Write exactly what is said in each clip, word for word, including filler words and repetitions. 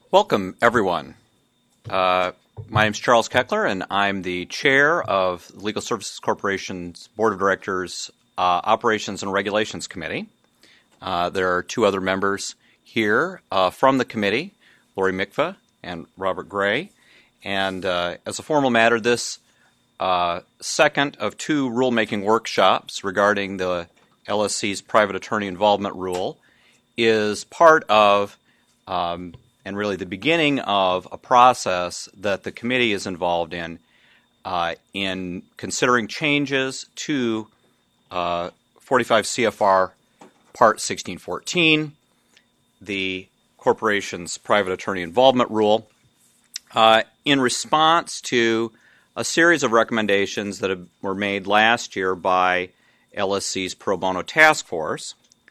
Welcome, everyone. Uh, my name is Charles Keckler, and I'm the chair of Legal Services Corporation's Board of Directors uh, Operations and Regulations Committee. Uh, there are two other members here uh, from the committee, Lori Mikva and Robert Gray. And uh, as a formal matter, this uh, second of two rulemaking workshops regarding the L S C's private attorney involvement rule is part of um, and really the beginning of a process that the committee is involved in uh, in considering changes to uh, forty-five C F R Part sixteen fourteen, the corporation's private attorney involvement rule, uh, in response to a series of recommendations that have, were made last year by L S C's Pro Bono Task Force.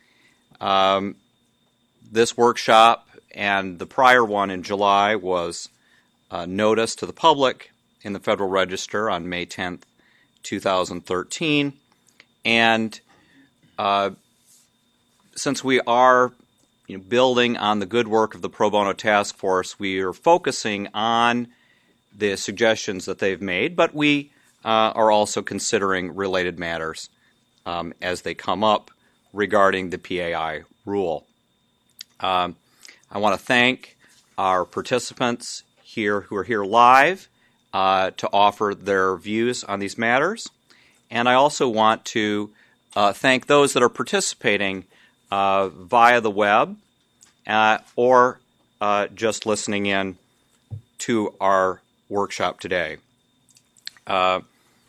Um, this workshop and the prior one in July was uh, noticed to the public in the Federal Register on May tenth, twenty thirteen. And uh, since we are you know, building on the good work of the Pro Bono Task Force, we are focusing on the suggestions that they've made, but we uh, are also considering related matters um, as they come up regarding the P A I rule. Um, I want to thank our participants here who are here live uh, to offer their views on these matters. And I also want to uh, thank those that are participating uh, via the web uh, or uh, just listening in to our workshop today. Uh,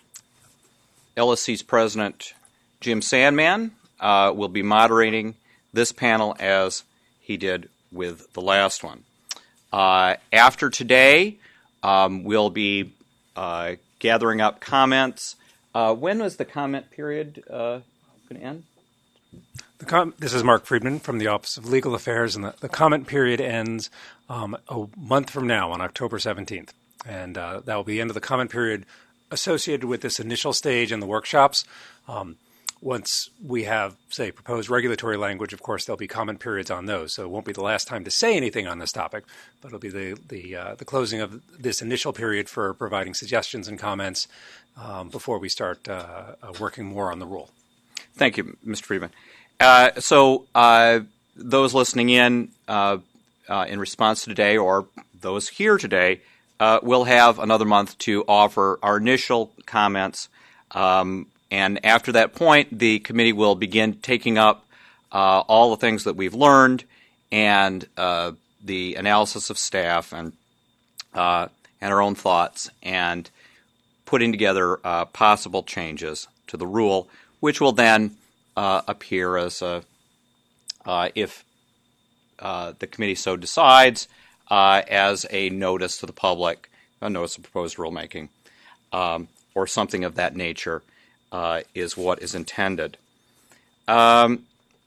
L S C's President Jim Sandman uh, will be moderating this panel as he did with the last one. Uh, after today, um, we'll be uh, gathering up comments. Uh, when was the comment period uh, going to end? The com- this is Mark Friedman from the Office of Legal Affairs, and the, the comment period ends um, a month from now on October seventeenth. And uh, that will be the end of the comment period associated with this initial stage and the workshops. Um, Once we have, say, proposed regulatory language, of course, there'll be comment periods on those. So it won't be the last time to say anything on this topic, but it'll be the the, uh, the closing of this initial period for providing suggestions and comments um, before we start uh, uh, working more on the rule. Thank you, Mister Friedman. Uh, so uh, those listening in uh, uh, in response to today, or those here today, uh, will have another month to offer our initial comments. Um, And after that point, the committee will begin taking up uh, all the things that we've learned and uh, the analysis of staff and uh, and our own thoughts and putting together uh, possible changes to the rule, which will then uh, appear as a, uh, if uh, the committee so decides, uh, as a notice to the public, a notice of proposed rulemaking, um, or something of that nature. Uh, is what is intended. Um,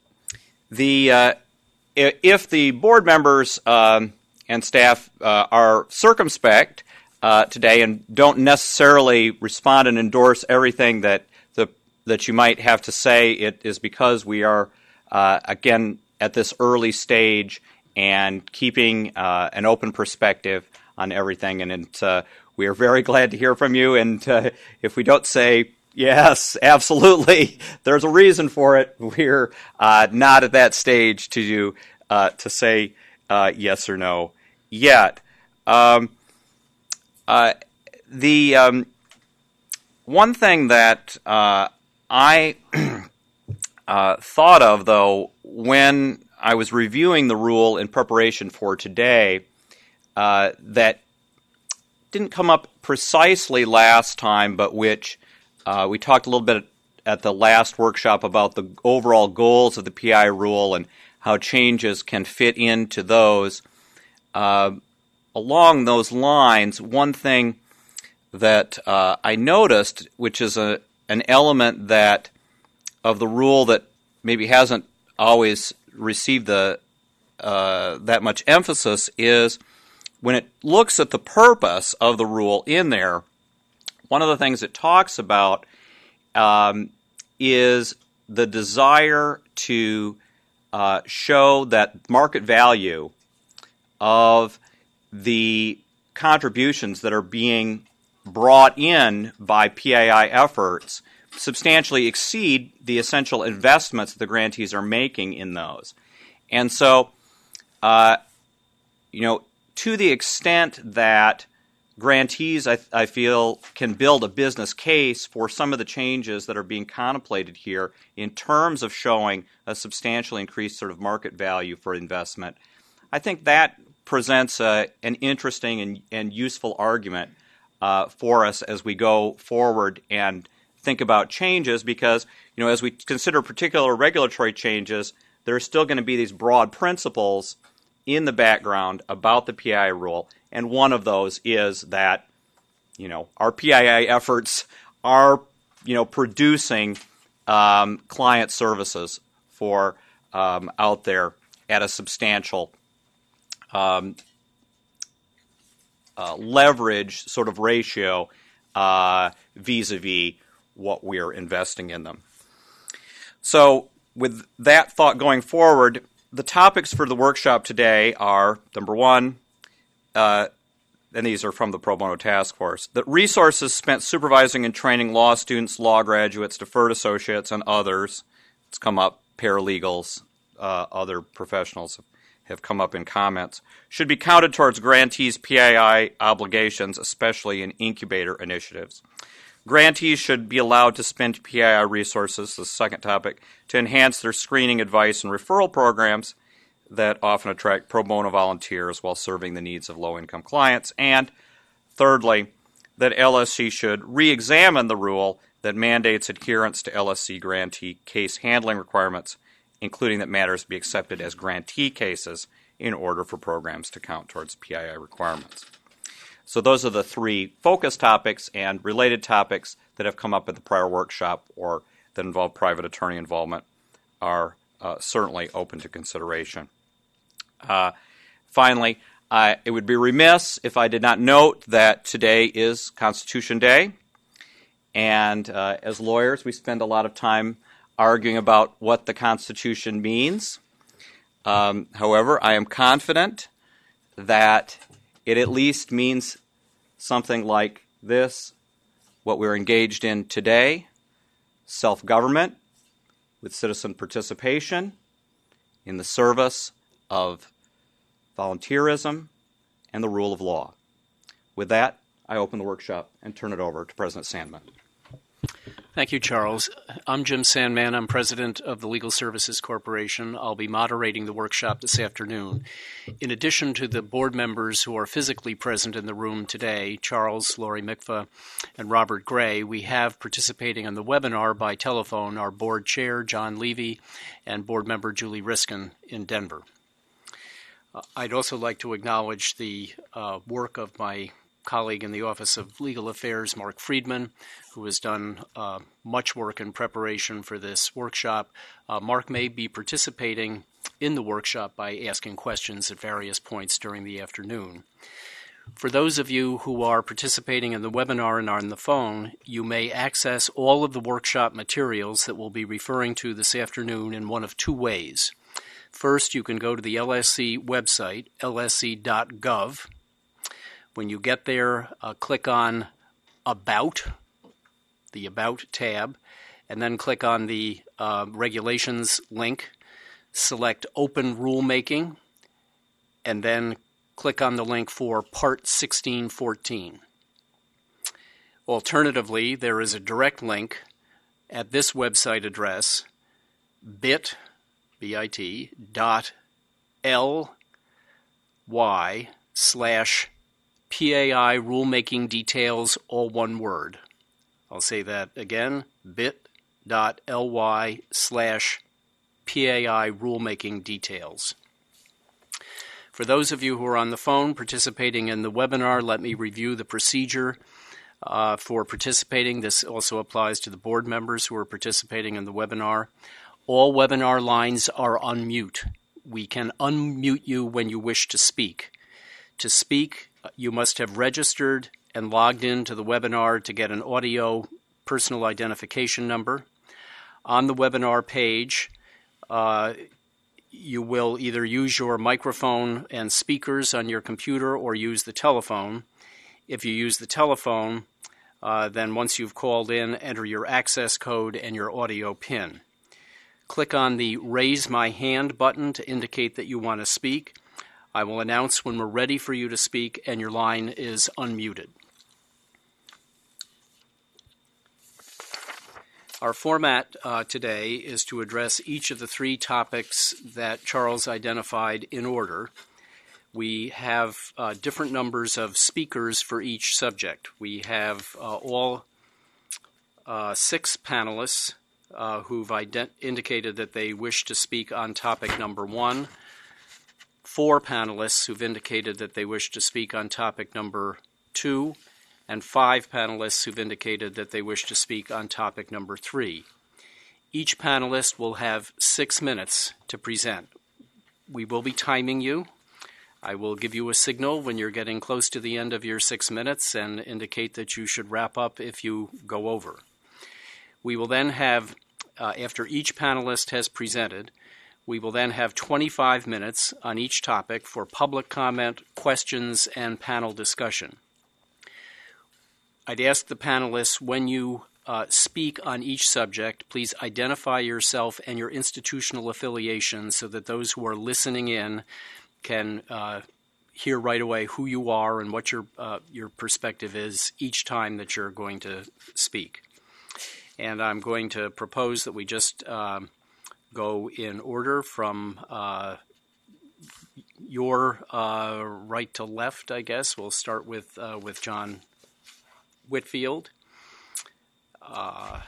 the uh, if the board members um, and staff uh, are circumspect uh, today and don't necessarily respond and endorse everything that the that you might have to say, it is because we are uh, again at this early stage and keeping uh, an open perspective on everything. And it, uh, we are very glad to hear from you. And uh, if we don't say yes, absolutely, there's a reason for it, we're uh, not at that stage to uh, to say uh, yes or no yet. Um, uh, the um, one thing that uh, I uh, thought of, though, when I was reviewing the rule in preparation for today, uh, that didn't come up precisely last time, but which uh, we talked a little bit at the last workshop about the overall goals of the P I rule and how changes can fit into those. Uh, along those lines, one thing that uh, I noticed, which is a an element that of the rule that maybe hasn't always received the uh, that much emphasis, is when it looks at the purpose of the rule in there, one of the things it talks about um, is the desire to uh, show that market value of the contributions that are being brought in by P A I efforts substantially exceed the essential investments that the grantees are making in those. And so, uh, you know, to the extent that grantees, I, I feel, can build a business case for some of the changes that are being contemplated here in terms of showing a substantially increased sort of market value for investment, I think that presents a, an interesting and, and useful argument uh, for us as we go forward and think about changes, because, you know, as we consider particular regulatory changes, there are still going to be these broad principles in the background about the P I I rule, and one of those is that, you know, our P I I efforts are, you know, producing um, client services for um, out there at a substantial um, uh, leverage sort of ratio uh, vis-a-vis what we're investing in them. So with that thought going forward, the topics for the workshop today are, number one, uh, and these are from the Pro Bono Task Force, that resources spent supervising and training law students, law graduates, deferred associates, and others, it's come up, paralegals, uh, other professionals have come up in comments, should be counted towards grantees' P A I obligations, especially in incubator initiatives. Grantees should be allowed to spend P A I resources, the second topic, to enhance their screening, advice, and referral programs that often attract pro bono volunteers while serving the needs of low-income clients. And thirdly, that L S C should re-examine the rule that mandates adherence to L S C grantee case handling requirements, including that matters be accepted as grantee cases in order for programs to count towards P I I requirements. So those are the three focus topics and related topics that have come up at the prior workshop or that involve private attorney involvement are uh, certainly open to consideration. Uh, finally, uh, it would be remiss if I did not note that today is Constitution Day, and uh, as lawyers we spend a lot of time arguing about what the Constitution means. Um, however, I am confident that it at least means something like this, what we're engaged in today: self-government with citizen participation in the service of volunteerism and the rule of law. With that, I open the workshop and turn it over to President Sandman. Thank you, Charles. I'm Jim Sandman. I'm president of the Legal Services Corporation. I'll be moderating the workshop this afternoon. In addition to the board members who are physically present in the room today, Charles, Lori Mikva, and Robert Gray, we have participating in the webinar by telephone our board chair, John Levy, and board member Julie Riskin in Denver. Uh, I'd also like to acknowledge the uh, work of my colleague in the Office of Legal Affairs, Mark Friedman, who has done uh, much work in preparation for this workshop. Uh, Mark may be participating in the workshop by asking questions at various points during the afternoon. For those of you who are participating in the webinar and are on the phone, you may access all of the workshop materials that we'll be referring to this afternoon in one of two ways. First, you can go to the L S C website, L S C dot gov. When you get there, uh, click on About, the About tab, and then click on the uh, Regulations link, select Open Rulemaking, and then click on the link for Part sixteen fourteen. Alternatively, there is a direct link at this website address, bit, B-I-T, dot L Y slash P A I rulemaking details, all one word. I'll say that again, bit.ly slash P A I rulemaking details. For those of you who are on the phone participating in the webinar, let me review the procedure uh, for participating. This also applies to the board members who are participating in the webinar. All webinar lines are on mute. We can unmute you when you wish to speak. To speak, you must have registered and logged into the webinar to get an audio personal identification number. On the webinar page, uh, you will either use your microphone and speakers on your computer or use the telephone. If you use the telephone, uh, then once you've called in, enter your access code and your audio PIN. Click on the Raise My Hand button to indicate that you want to speak. I will announce when we're ready for you to speak and your line is unmuted. Our format uh, today is to address each of the three topics that Charles identified in order. We have uh, different numbers of speakers for each subject. We have uh, all uh, six panelists uh, who've ident- indicated that they wish to speak on topic number one, four panelists who've indicated that they wish to speak on topic number two, and five panelists who've indicated that they wish to speak on topic number three. Each panelist will have six minutes to present. We will be timing you. I will give you a signal when you're getting close to the end of your six minutes and indicate that you should wrap up if you go over. We will then have, uh, after each panelist has presented, we will then have twenty-five minutes on each topic for public comment, questions, and panel discussion. I'd ask the panelists, when you uh, speak on each subject, please identify yourself and your institutional affiliation so that those who are listening in can uh, hear right away who you are and what your uh, your perspective is each time that you're going to speak. And I'm going to propose that we just uh, go in order from uh, your uh, right to left, I guess. We'll start with uh, with John Whitfield. Uh,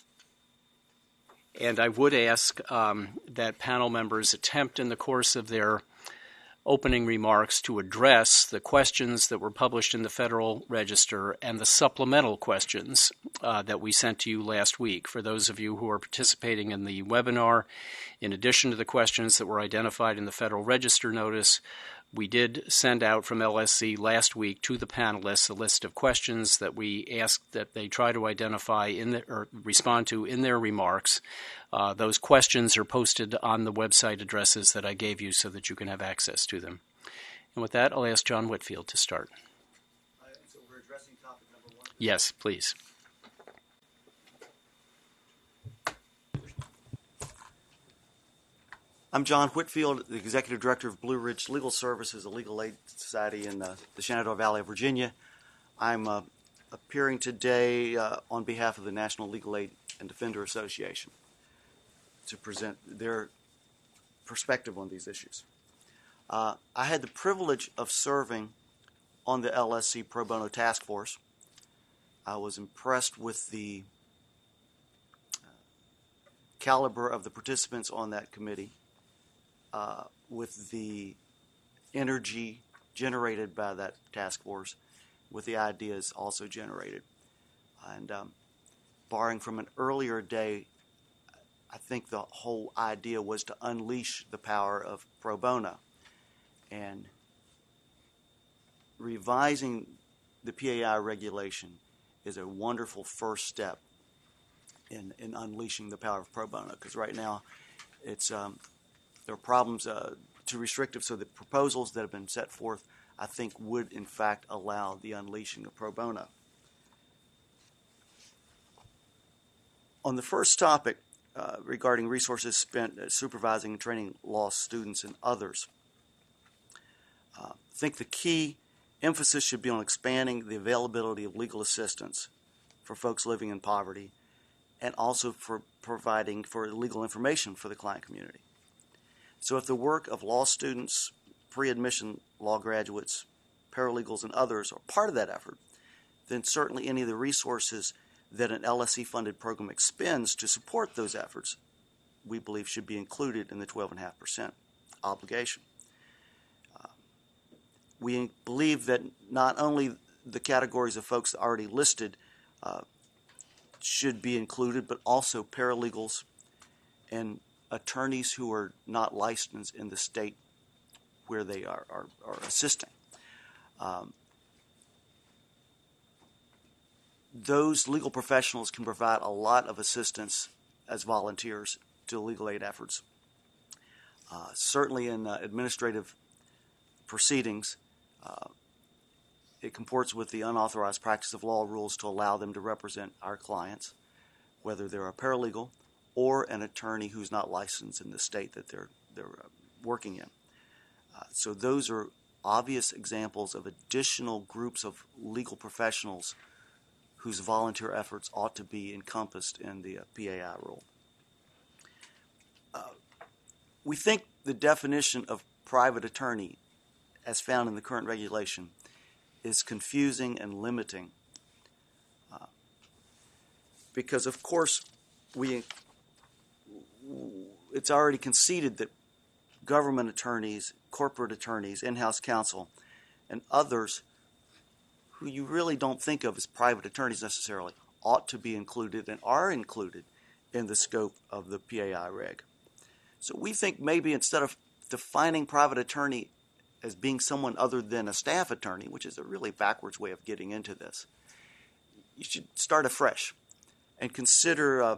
and I would ask um, that panel members attempt in the course of their opening remarks to address the questions that were published in the Federal Register and the supplemental questions uh, that we sent to you last week. For those of you who are participating in the webinar, in addition to the questions that were identified in the Federal Register notice, we did send out from L S C last week to the panelists a list of questions that we asked that they try to identify in the, or respond to in their remarks. Uh, those questions are posted on the website addresses that I gave you so that you can have access to them. And with that, I'll ask John Whitfield to start. Uh, so we're addressing topic number one? Yes, please. I'm John Whitfield, the Executive Director of Blue Ridge Legal Services, a legal aid society in uh, the Shenandoah Valley of Virginia. I'm uh, appearing today uh, on behalf of the National Legal Aid and Defender Association to present their perspective on these issues. Uh, I had the privilege of serving on the L S C Pro Bono Task Force. I was impressed with the uh, caliber of the participants on that committee. Uh, with the energy generated by that task force, with the ideas also generated. And um, borrowing from an earlier day, I think the whole idea was to unleash the power of pro bono. And revising the P A I regulation is a wonderful first step in, in unleashing the power of pro bono, because right now it's um, there are problems uh, too restrictive, so the proposals that have been set forth, I think, would in fact allow the unleashing of pro bono. On the first topic uh, regarding resources spent uh, supervising and training law students and others, uh, I think the key emphasis should be on expanding the availability of legal assistance for folks living in poverty and also for providing for legal information for the client community. So if the work of law students, pre-admission law graduates, paralegals, and others are part of that effort, then certainly any of the resources that an L S C-funded program expends to support those efforts, we believe should be included in the twelve point five percent obligation. Uh, we believe that not only the categories of folks already listed uh, should be included, but also paralegals and attorneys who are not licensed in the state where they are, are, are assisting. Um, those legal professionals can provide a lot of assistance as volunteers to legal aid efforts. Uh, certainly in uh, administrative proceedings, uh, it comports with the unauthorized practice of law rules to allow them to represent our clients, whether they're a paralegal or an attorney who's not licensed in the state that they're they're uh, working in. Uh, so those are obvious examples of additional groups of legal professionals whose volunteer efforts ought to be encompassed in the uh, P A I rule. Uh, we think the definition of private attorney, as found in the current regulation, is confusing and limiting. Uh, because, of course, we it's already conceded that government attorneys, corporate attorneys, in-house counsel, and others who you really don't think of as private attorneys necessarily ought to be included and are included in the scope of the P A I reg. So we think maybe instead of defining private attorney as being someone other than a staff attorney, which is a really backwards way of getting into this, you should start afresh and consider uh,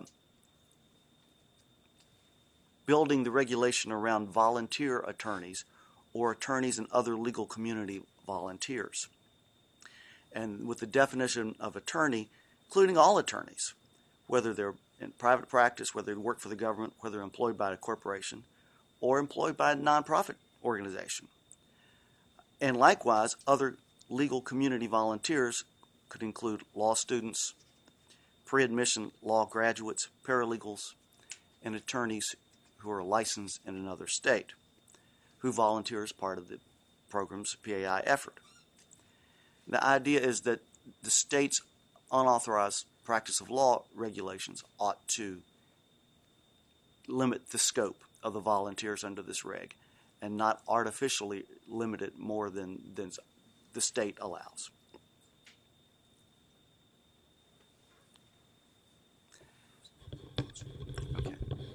building the regulation around volunteer attorneys or attorneys and other legal community volunteers. And with the definition of attorney, including all attorneys, whether they're in private practice, whether they work for the government, whether they're employed by a corporation, or employed by a nonprofit organization. And likewise, other legal community volunteers could include law students, pre-admission law graduates, paralegals, and attorneys who are licensed in another state who volunteer as part of the program's P A I effort. The idea is that the state's unauthorized practice of law regulations ought to limit the scope of the volunteers under this reg and not artificially limit it more than, than the state allows. Okay.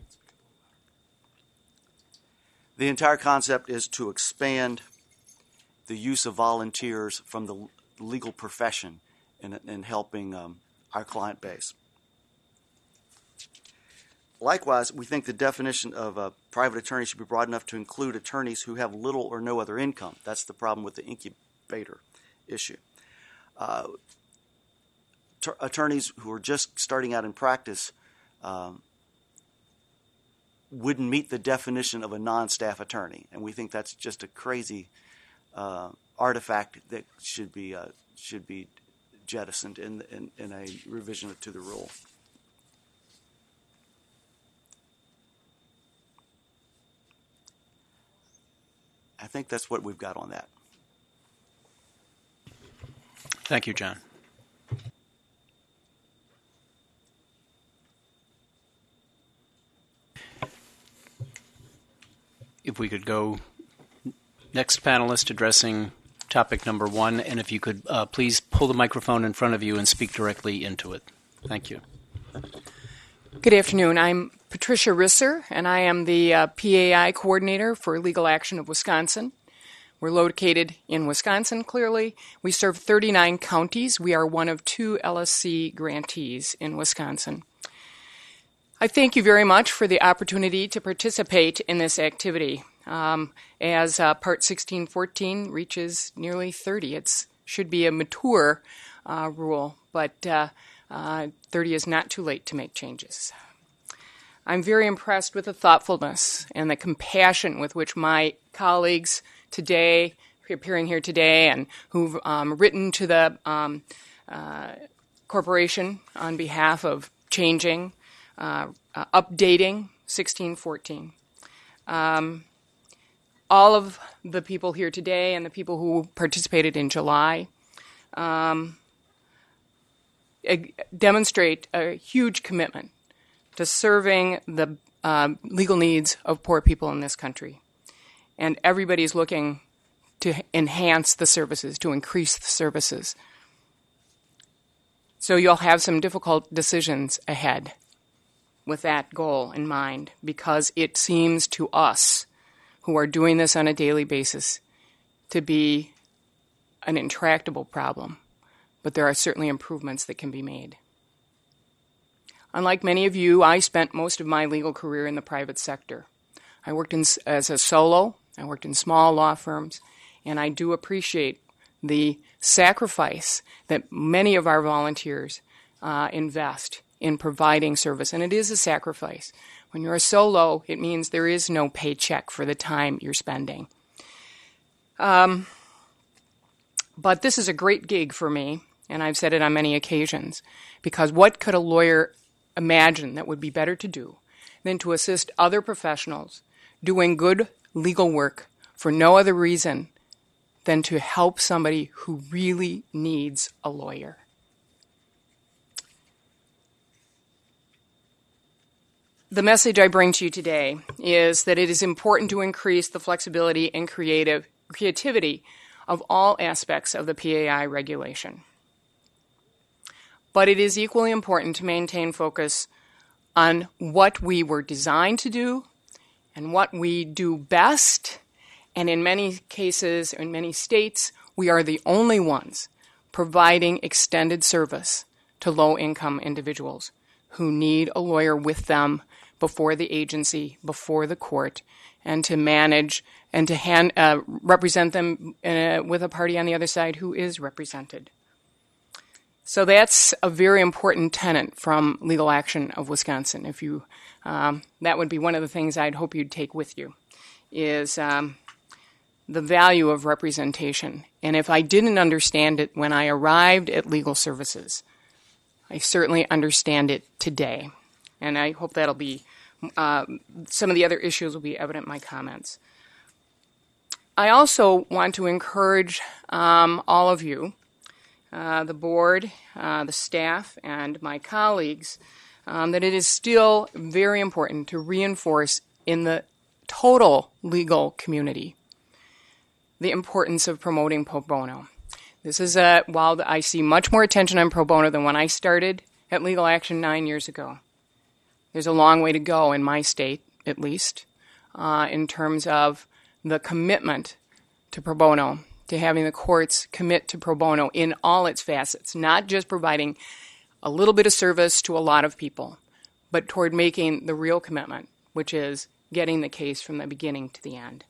The entire concept is to expand the use of volunteers from the legal profession in, in helping um, our client base. Likewise, we think the definition of a private attorney should be broad enough to include attorneys who have little or no other income. That's the problem with the incubator issue. Uh, t- attorneys who are just starting out in practice um, wouldn't meet the definition of a non-staff attorney, and we think that's just a crazy uh, artifact that should be uh, should be jettisoned in, in in a revision to the rule. I think that's what we've got on that. Thank you, John. If we could go next panelist addressing topic number one, and if you could uh, please pull the microphone in front of you and speak directly into it. Thank you. Good afternoon. I'm Patricia Risser, and I am the uh, P A I coordinator for Legal Action of Wisconsin. We're located in Wisconsin, clearly. We serve thirty-nine counties. We are one of two L S C grantees in Wisconsin. I thank you very much for the opportunity to participate in this activity. Um, as uh, Part sixteen fourteen reaches nearly thirty, it should be a mature uh, rule, but uh, uh, thirty is not too late to make changes. I'm very impressed with the thoughtfulness and the compassion with which my colleagues today, appearing here today, and who've um, written to the um, uh, corporation on behalf of changing, uh, uh, updating sixteen fourteen. Um, all of the people here today and the people who participated in July um, demonstrate a huge commitment to serving the uh, legal needs of poor people in this country. And everybody's looking to enhance the services, to increase the services. So you'll have some difficult decisions ahead with that goal in mind, because it seems to us who are doing this on a daily basis to be an intractable problem. But there are certainly improvements that can be made. Unlike many of you, I spent most of my legal career in the private sector. I worked in, as a solo. I worked in small law firms, and I do appreciate the sacrifice that many of our volunteers uh, invest in providing service, and it is a sacrifice. When you're a solo, it means there is no paycheck for the time you're spending. Um, but this is a great gig for me, and I've said it on many occasions, because what could a lawyer imagine that would be better to do than to assist other professionals doing good legal work for no other reason than to help somebody who really needs a lawyer? The message I bring to you today is that it is important to increase the flexibility and creative creativity of all aspects of the P A I regulation. But it is equally important to maintain focus on what we were designed to do and what we do best. And in many cases, in many states, we are the only ones providing extended service to low-income individuals who need a lawyer with them before the agency, before the court, and to manage and to hand, uh, represent them uh, with a party on the other side who is represented. So that's a very important tenet from Legal Action of Wisconsin. If you, um, that would be one of the things I'd hope you'd take with you, is um, the value of representation. And if I didn't understand it when I arrived at Legal Services, I certainly understand it today. And I hope that'll be, uh, some of the other issues will be evident in my comments. I also want to encourage um, all of you, uh, the board, uh, the staff, and my colleagues, um, that it is still very important to reinforce in the total legal community the importance of promoting pro bono. This is a, while I see much more attention on pro bono than when I started at Legal Action nine years ago, there's a long way to go in my state, at least, uh, in terms of the commitment to pro bono, to having the courts commit to pro bono in all its facets, not just providing a little bit of service to a lot of people, but toward making the real commitment, which is getting the case from the beginning to the end.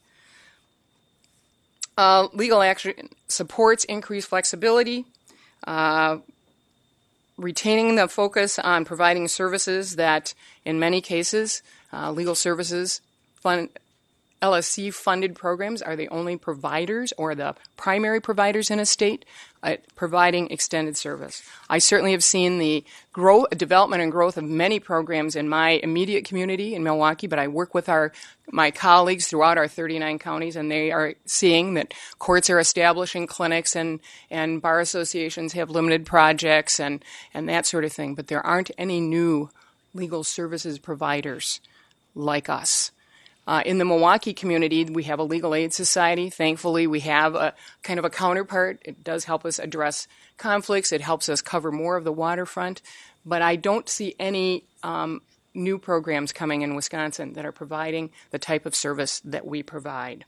Uh, legal action supports increased flexibility, uh, retaining the focus on providing services that, in many cases, uh, legal services fund, L S C-funded programs are the only providers or the primary providers in a state at providing extended service. I certainly have seen the growth, development and growth of many programs in my immediate community in Milwaukee, but I work with our my colleagues throughout our thirty-nine counties, and they are seeing that courts are establishing clinics and, and bar associations have limited projects and, and that sort of thing, but there aren't any new legal services providers like us. Uh, in the Milwaukee community, we have a legal aid society. Thankfully, we have a kind of a counterpart. It does help us address conflicts. It helps us cover more of the waterfront. But I don't see any um, new programs coming in Wisconsin that are providing the type of service that we provide.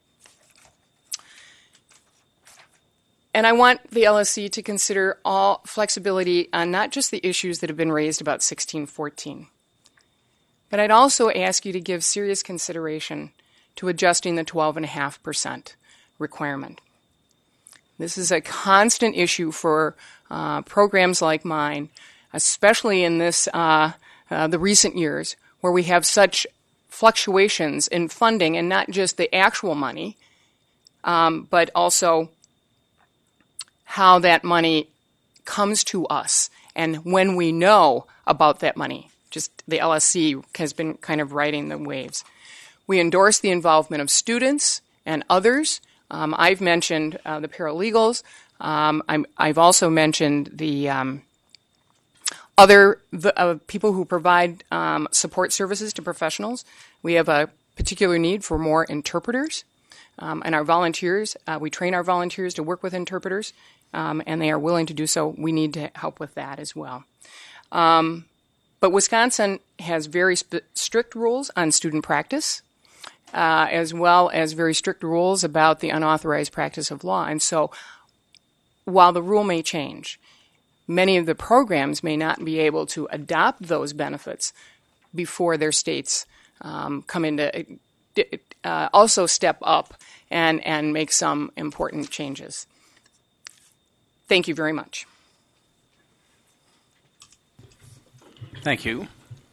And I want the L S C to consider all flexibility on not just the issues that have been raised about sixteen fourteen. But I'd also ask you to give serious consideration to adjusting the twelve point five percent requirement. This is a constant issue for uh, programs like mine, especially in this uh, uh, the recent years, where we have such fluctuations in funding, and not just the actual money, um, but also how that money comes to us and when we know about that money. Just the L S C has been kind of riding the waves. We endorse the involvement of students and others. Um, I've mentioned uh, the paralegals. Um, I'm, I've also mentioned the um, other the, uh, people who provide um, support services to professionals. We have a particular need for more interpreters. Um, and our volunteers, uh, we train our volunteers to work with interpreters, um, and they are willing to do so. We need to help with that as well. Um, But Wisconsin has very sp- strict rules on student practice, uh, as well as very strict rules about the unauthorized practice of law. And so while the rule may change, many of the programs may not be able to adopt those benefits before their states um, come into uh, also step up and, and make some important changes. Thank you very much. Thank you.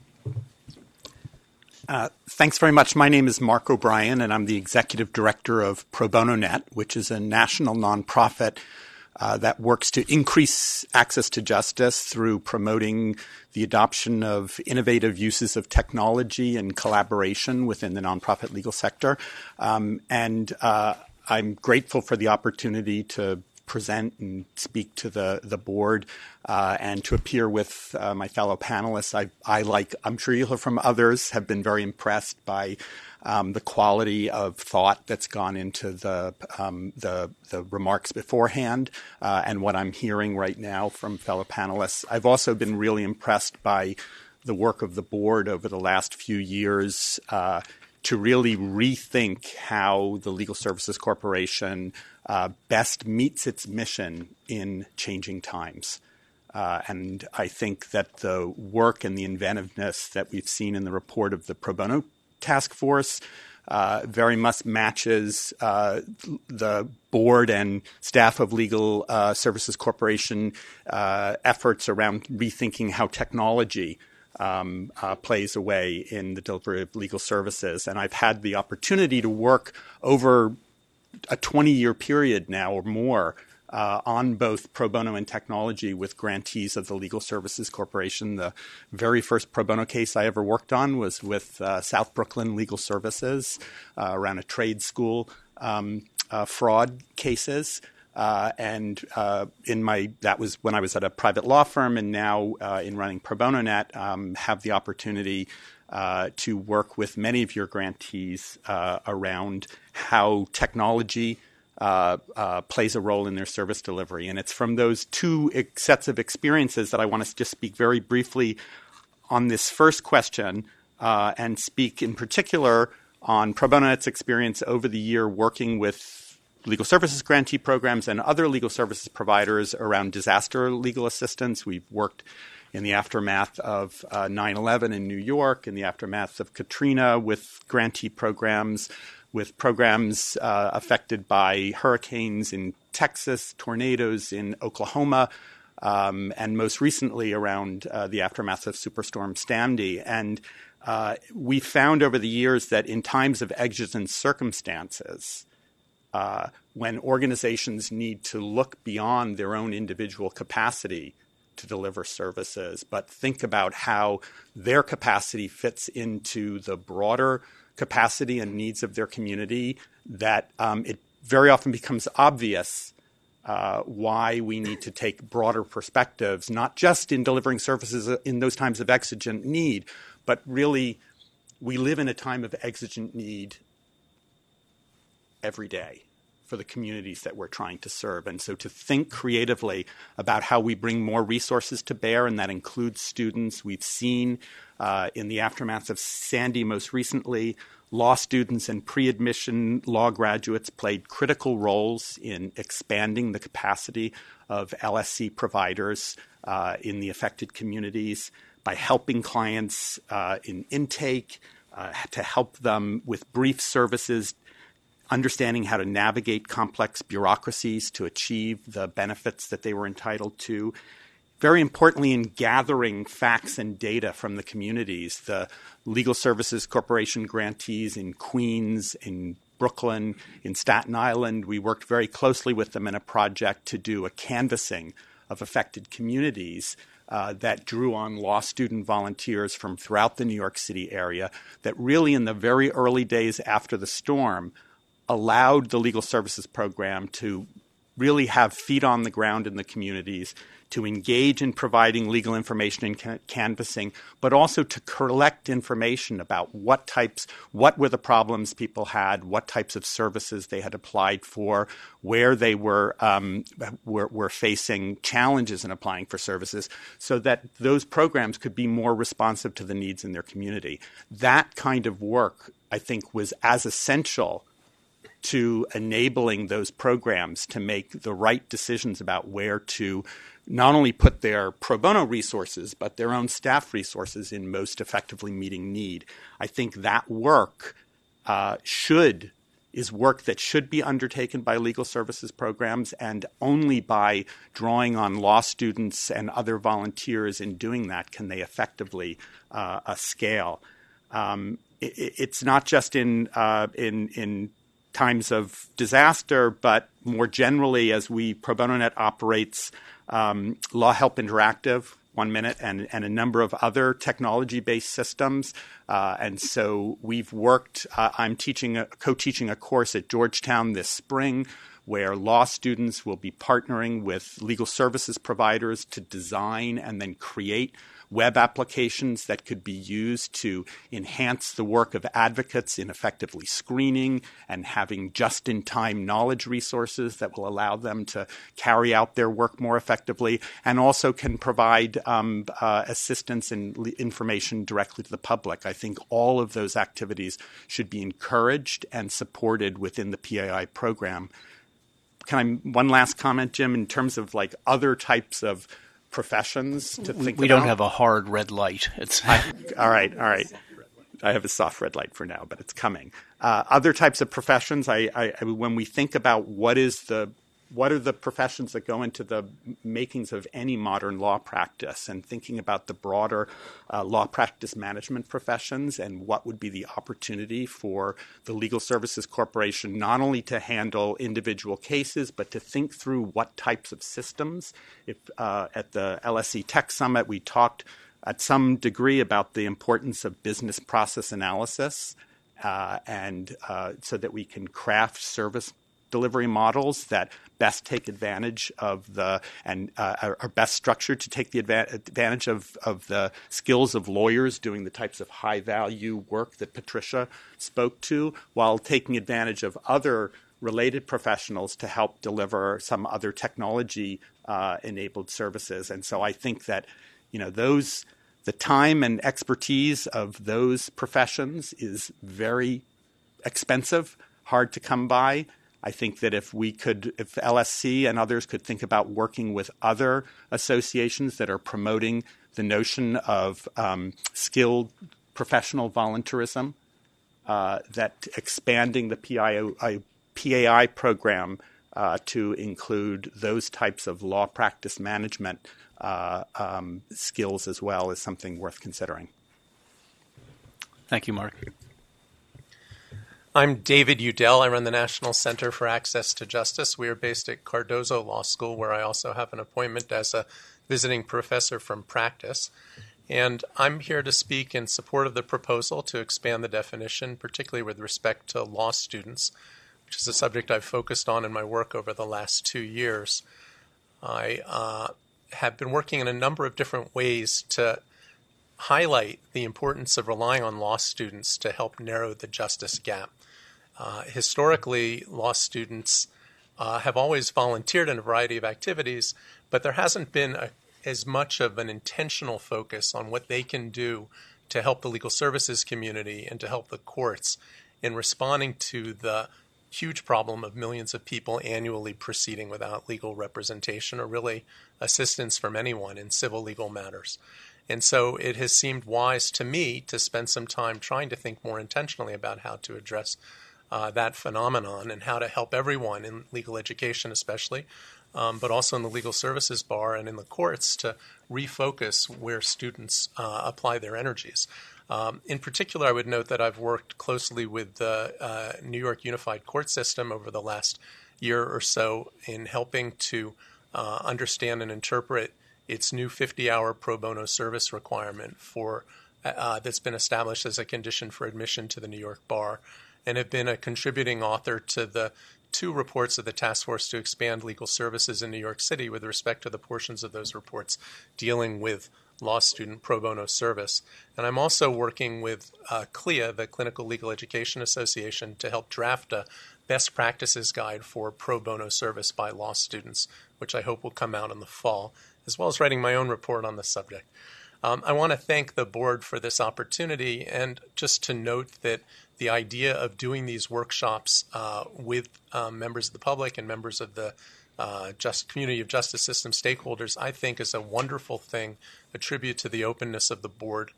Uh, thanks very much. My name is Mark O'Brien, and I'm the executive director of Pro Bono Net, which is a national nonprofit uh, that works to increase access to justice through promoting the adoption of innovative uses of technology and collaboration within the nonprofit legal sector. Um, and uh, I'm grateful for the opportunity to present and speak to the, the board uh, and to appear with uh, my fellow panelists. I, I, like I'm sure you'll hear from others, have been very impressed by um, the quality of thought that's gone into the um, the, the remarks beforehand uh, and what I'm hearing right now from fellow panelists. I've also been really impressed by the work of the board over the last few years uh, to really rethink how the Legal Services Corporation uh, best meets its mission in changing times. Uh, and I think that the work and the inventiveness that we've seen in the report of the Pro Bono Task Force uh, very much matches uh, the board and staff of Legal uh, Services Corporation uh, efforts around rethinking how technology Um, uh, plays a way in the delivery of legal services. And I've had the opportunity to work over a twenty-year period now or more uh, on both pro bono and technology with grantees of the Legal Services Corporation. The very first pro bono case I ever worked on was with uh, South Brooklyn Legal Services uh, around a trade school um, uh, fraud cases. Uh, and uh, in my that was when I was at a private law firm, and now uh, in running Pro Bono Net, um, have the opportunity uh, to work with many of your grantees uh, around how technology uh, uh, plays a role in their service delivery. And it's from those two ex- sets of experiences that I want to just speak very briefly on this first question uh, and speak in particular on Pro Bono Net's experience over the year working with legal services grantee programs and other legal services providers around disaster legal assistance. We've worked in the aftermath of uh, nine eleven in New York, in the aftermath of Katrina with grantee programs, with programs uh, affected by hurricanes in Texas, tornadoes in Oklahoma, um, and most recently around uh, the aftermath of Superstorm Sandy. And uh, we found over the years that in times of exigent circumstances, Uh, when organizations need to look beyond their own individual capacity to deliver services, but think about how their capacity fits into the broader capacity and needs of their community, that um, it very often becomes obvious uh, why we need to take broader perspectives, not just in delivering services in those times of exigent need, but really we live in a time of exigent need every day for the communities that we're trying to serve. And so to think creatively about how we bring more resources to bear, and that includes students. We've seen uh, in the aftermath of Sandy most recently, law students and pre-admission law graduates played critical roles in expanding the capacity of L S C providers uh, in the affected communities by helping clients uh, in intake, uh, to help them with brief services, understanding how to navigate complex bureaucracies to achieve the benefits that they were entitled to. Very importantly, in gathering facts and data from the communities, the Legal Services Corporation grantees in Queens, in Brooklyn, in Staten Island, we worked very closely with them in a project to do a canvassing of affected communities uh, that drew on law student volunteers from throughout the New York City area that really in the very early days after the storm allowed the legal services program to really have feet on the ground in the communities, to engage in providing legal information and can- canvassing, but also to collect information about what types, what were the problems people had, what types of services they had applied for, where they were, um, were, were facing challenges in applying for services, so that those programs could be more responsive to the needs in their community. That kind of work, I think, was as essential to enabling those programs to make the right decisions about where to not only put their pro bono resources, but their own staff resources in most effectively meeting need. I think that work uh, should is work that should be undertaken by legal services programs, and only by drawing on law students and other volunteers in doing that can they effectively uh, uh, scale. Um, it, it's not just in uh, in in times of disaster, but more generally as we Pro Bono Net operates um, Law Help Interactive, One Minute, and, and a number of other technology-based systems. Uh, and so we've worked, uh, I'm teaching, a, co-teaching a course at Georgetown this spring where law students will be partnering with legal services providers to design and then create web applications that could be used to enhance the work of advocates in effectively screening and having just-in-time knowledge resources that will allow them to carry out their work more effectively, and also can provide um, uh, assistance and le- information directly to the public. I think all of those activities should be encouraged and supported within the P A I program. Can I, one last comment, Jim, in terms of like other types of professions to think we about? don't have a hard red light. It's I, all right, all right. I have a soft red light for now, but it's coming. Uh, other types of professions, I, I, I, when we think about what is the what are the professions that go into the makings of any modern law practice, and thinking about the broader uh, law practice management professions and what would be the opportunity for the Legal Services Corporation not only to handle individual cases, but to think through what types of systems. If uh, at the L S E Tech Summit, we talked at some degree about the importance of business process analysis, uh, and uh, so that we can craft service delivery models that best take advantage of the and uh, are, are best structured to take the adva- advantage of, of the skills of lawyers doing the types of high value work that Patricia spoke to, while taking advantage of other related professionals to help deliver some other technology uh, enabled services. And so I think that, you know, those the time and expertise of those professions is very expensive, hard to come by. I think that if we could, if L S C and others could think about working with other associations that are promoting the notion of um, skilled professional volunteerism, uh, that expanding the P A I program uh, to include those types of law practice management uh, um, skills as well is something worth considering. Thank you, Mark. I'm David Udell. I run the National Center for Access to Justice. We are based at Cardozo Law School, where I also have an appointment as a visiting professor from practice. And I'm here to speak in support of the proposal to expand the definition, particularly with respect to law students, which is a subject I've focused on in my work over the last two years. I uh, have been working in a number of different ways to highlight the importance of relying on law students to help narrow the justice gap. Uh, historically, law students uh, have always volunteered in a variety of activities, but there hasn't been a, as much of an intentional focus on what they can do to help the legal services community and to help the courts in responding to the huge problem of millions of people annually proceeding without legal representation or really assistance from anyone in civil legal matters. And so it has seemed wise to me to spend some time trying to think more intentionally about how to address uh, that phenomenon and how to help everyone in legal education especially, um, but also in the legal services bar and in the courts to refocus where students uh, apply their energies. Um, in particular, I would note that I've worked closely with the uh, New York Unified Court System over the last year or so in helping to uh, understand and interpret its new fifty-hour pro bono service requirement for uh, that's been established as a condition for admission to the New York Bar, and have been a contributing author to the two reports of the Task Force to Expand Legal Services in New York City with respect to the portions of those reports dealing with law student pro bono service. And I'm also working with uh, C L E A, the Clinical Legal Education Association, to help draft a best practices guide for pro bono service by law students, which I hope will come out in the fall, as well as writing my own report on the subject. Um, I want to thank the board for this opportunity, and just to note that the idea of doing these workshops uh, with um, members of the public and members of the uh, just community of justice system stakeholders, I think is a wonderful thing, a tribute to the openness of the board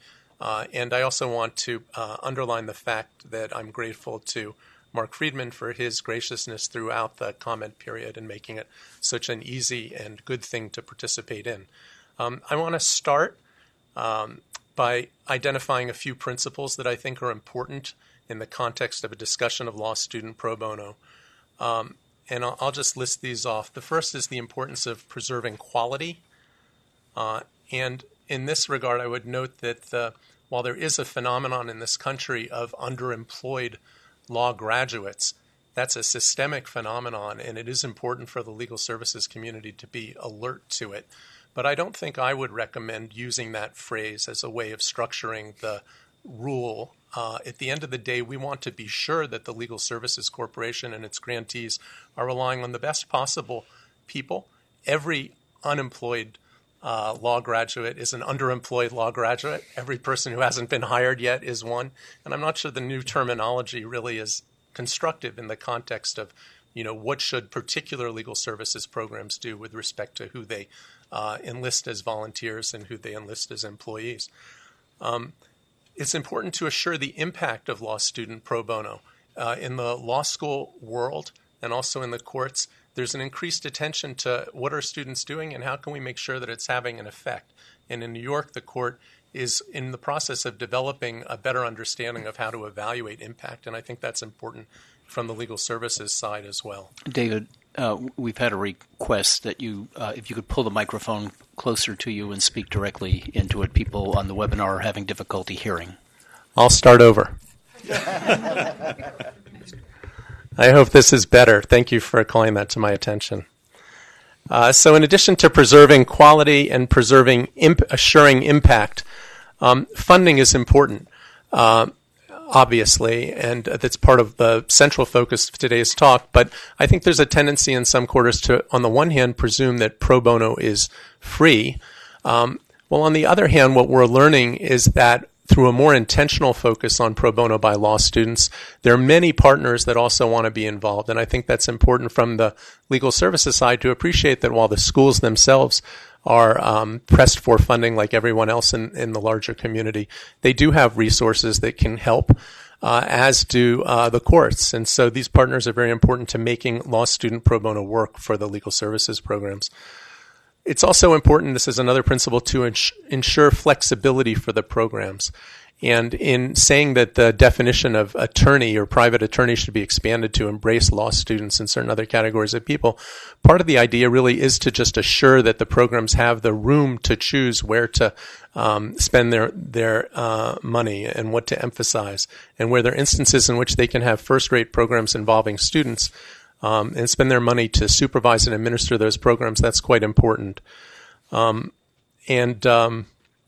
Uh, and I also want to uh, underline the fact that I'm grateful to Mark Friedman for his graciousness throughout the comment period and making it such an easy and good thing to participate in. Um, I want to start um, by identifying a few principles that I think are important in the context of a discussion of law student pro bono. Um, and I'll, I'll just list these off. The first is the importance of preserving quality. Uh, and in this regard, I would note that the, while there is a phenomenon in this country of underemployed law graduates, that's a systemic phenomenon, and it is important for the legal services community to be alert to it. But I don't think I would recommend using that phrase as a way of structuring the rule. Uh, at the end of the day, we want to be sure that the Legal Services Corporation and its grantees are relying on the best possible people. Every unemployed uh, law graduate is an underemployed law graduate. Every person who hasn't been hired yet is one. And I'm not sure the new terminology really is constructive in the context of, you know, what should particular legal services programs do with respect to who they uh, enlist as volunteers and who they enlist as employees. Um, It's important to assure the impact of law student pro bono. Uh, in the law school world and also in the courts, there's an increased attention to what are students doing and how can we make sure that it's having an effect. And in New York, the court is in the process of developing a better understanding of how to evaluate impact, and I think that's important from the legal services side as well. David, uh, we've had a request that you, uh, if you could pull the microphone closer to you and speak directly into it. People on the webinar are having difficulty hearing. I'll start over. I hope this is better. Thank you for calling that to my attention. Uh, so in addition to preserving quality and preserving, imp- assuring impact, um, funding is important. Uh, obviously, and that's part of the central focus of today's talk. But I think there's a tendency in some quarters to, on the one hand, presume that pro bono is free. Um, well, on the other hand, what we're learning is that through a more intentional focus on pro bono by law students, there are many partners that also want to be involved. And I think that's important from the legal services side to appreciate that while the schools themselves are um, pressed for funding like everyone else in, in the larger community, they do have resources that can help, uh, as do uh, the courts. And so these partners are very important to making law student pro bono work for the legal services programs. It's also important, this is another principle, to ins- ensure flexibility for the programs. And in saying that the definition of attorney or private attorney should be expanded to embrace law students and certain other categories of people, part of the idea really is to just assure that the programs have the room to choose where to um, spend their their uh, money and what to emphasize. And where there are instances in which they can have first-rate programs involving students um, and spend their money to supervise and administer those programs, that's quite important. Um, and... Um,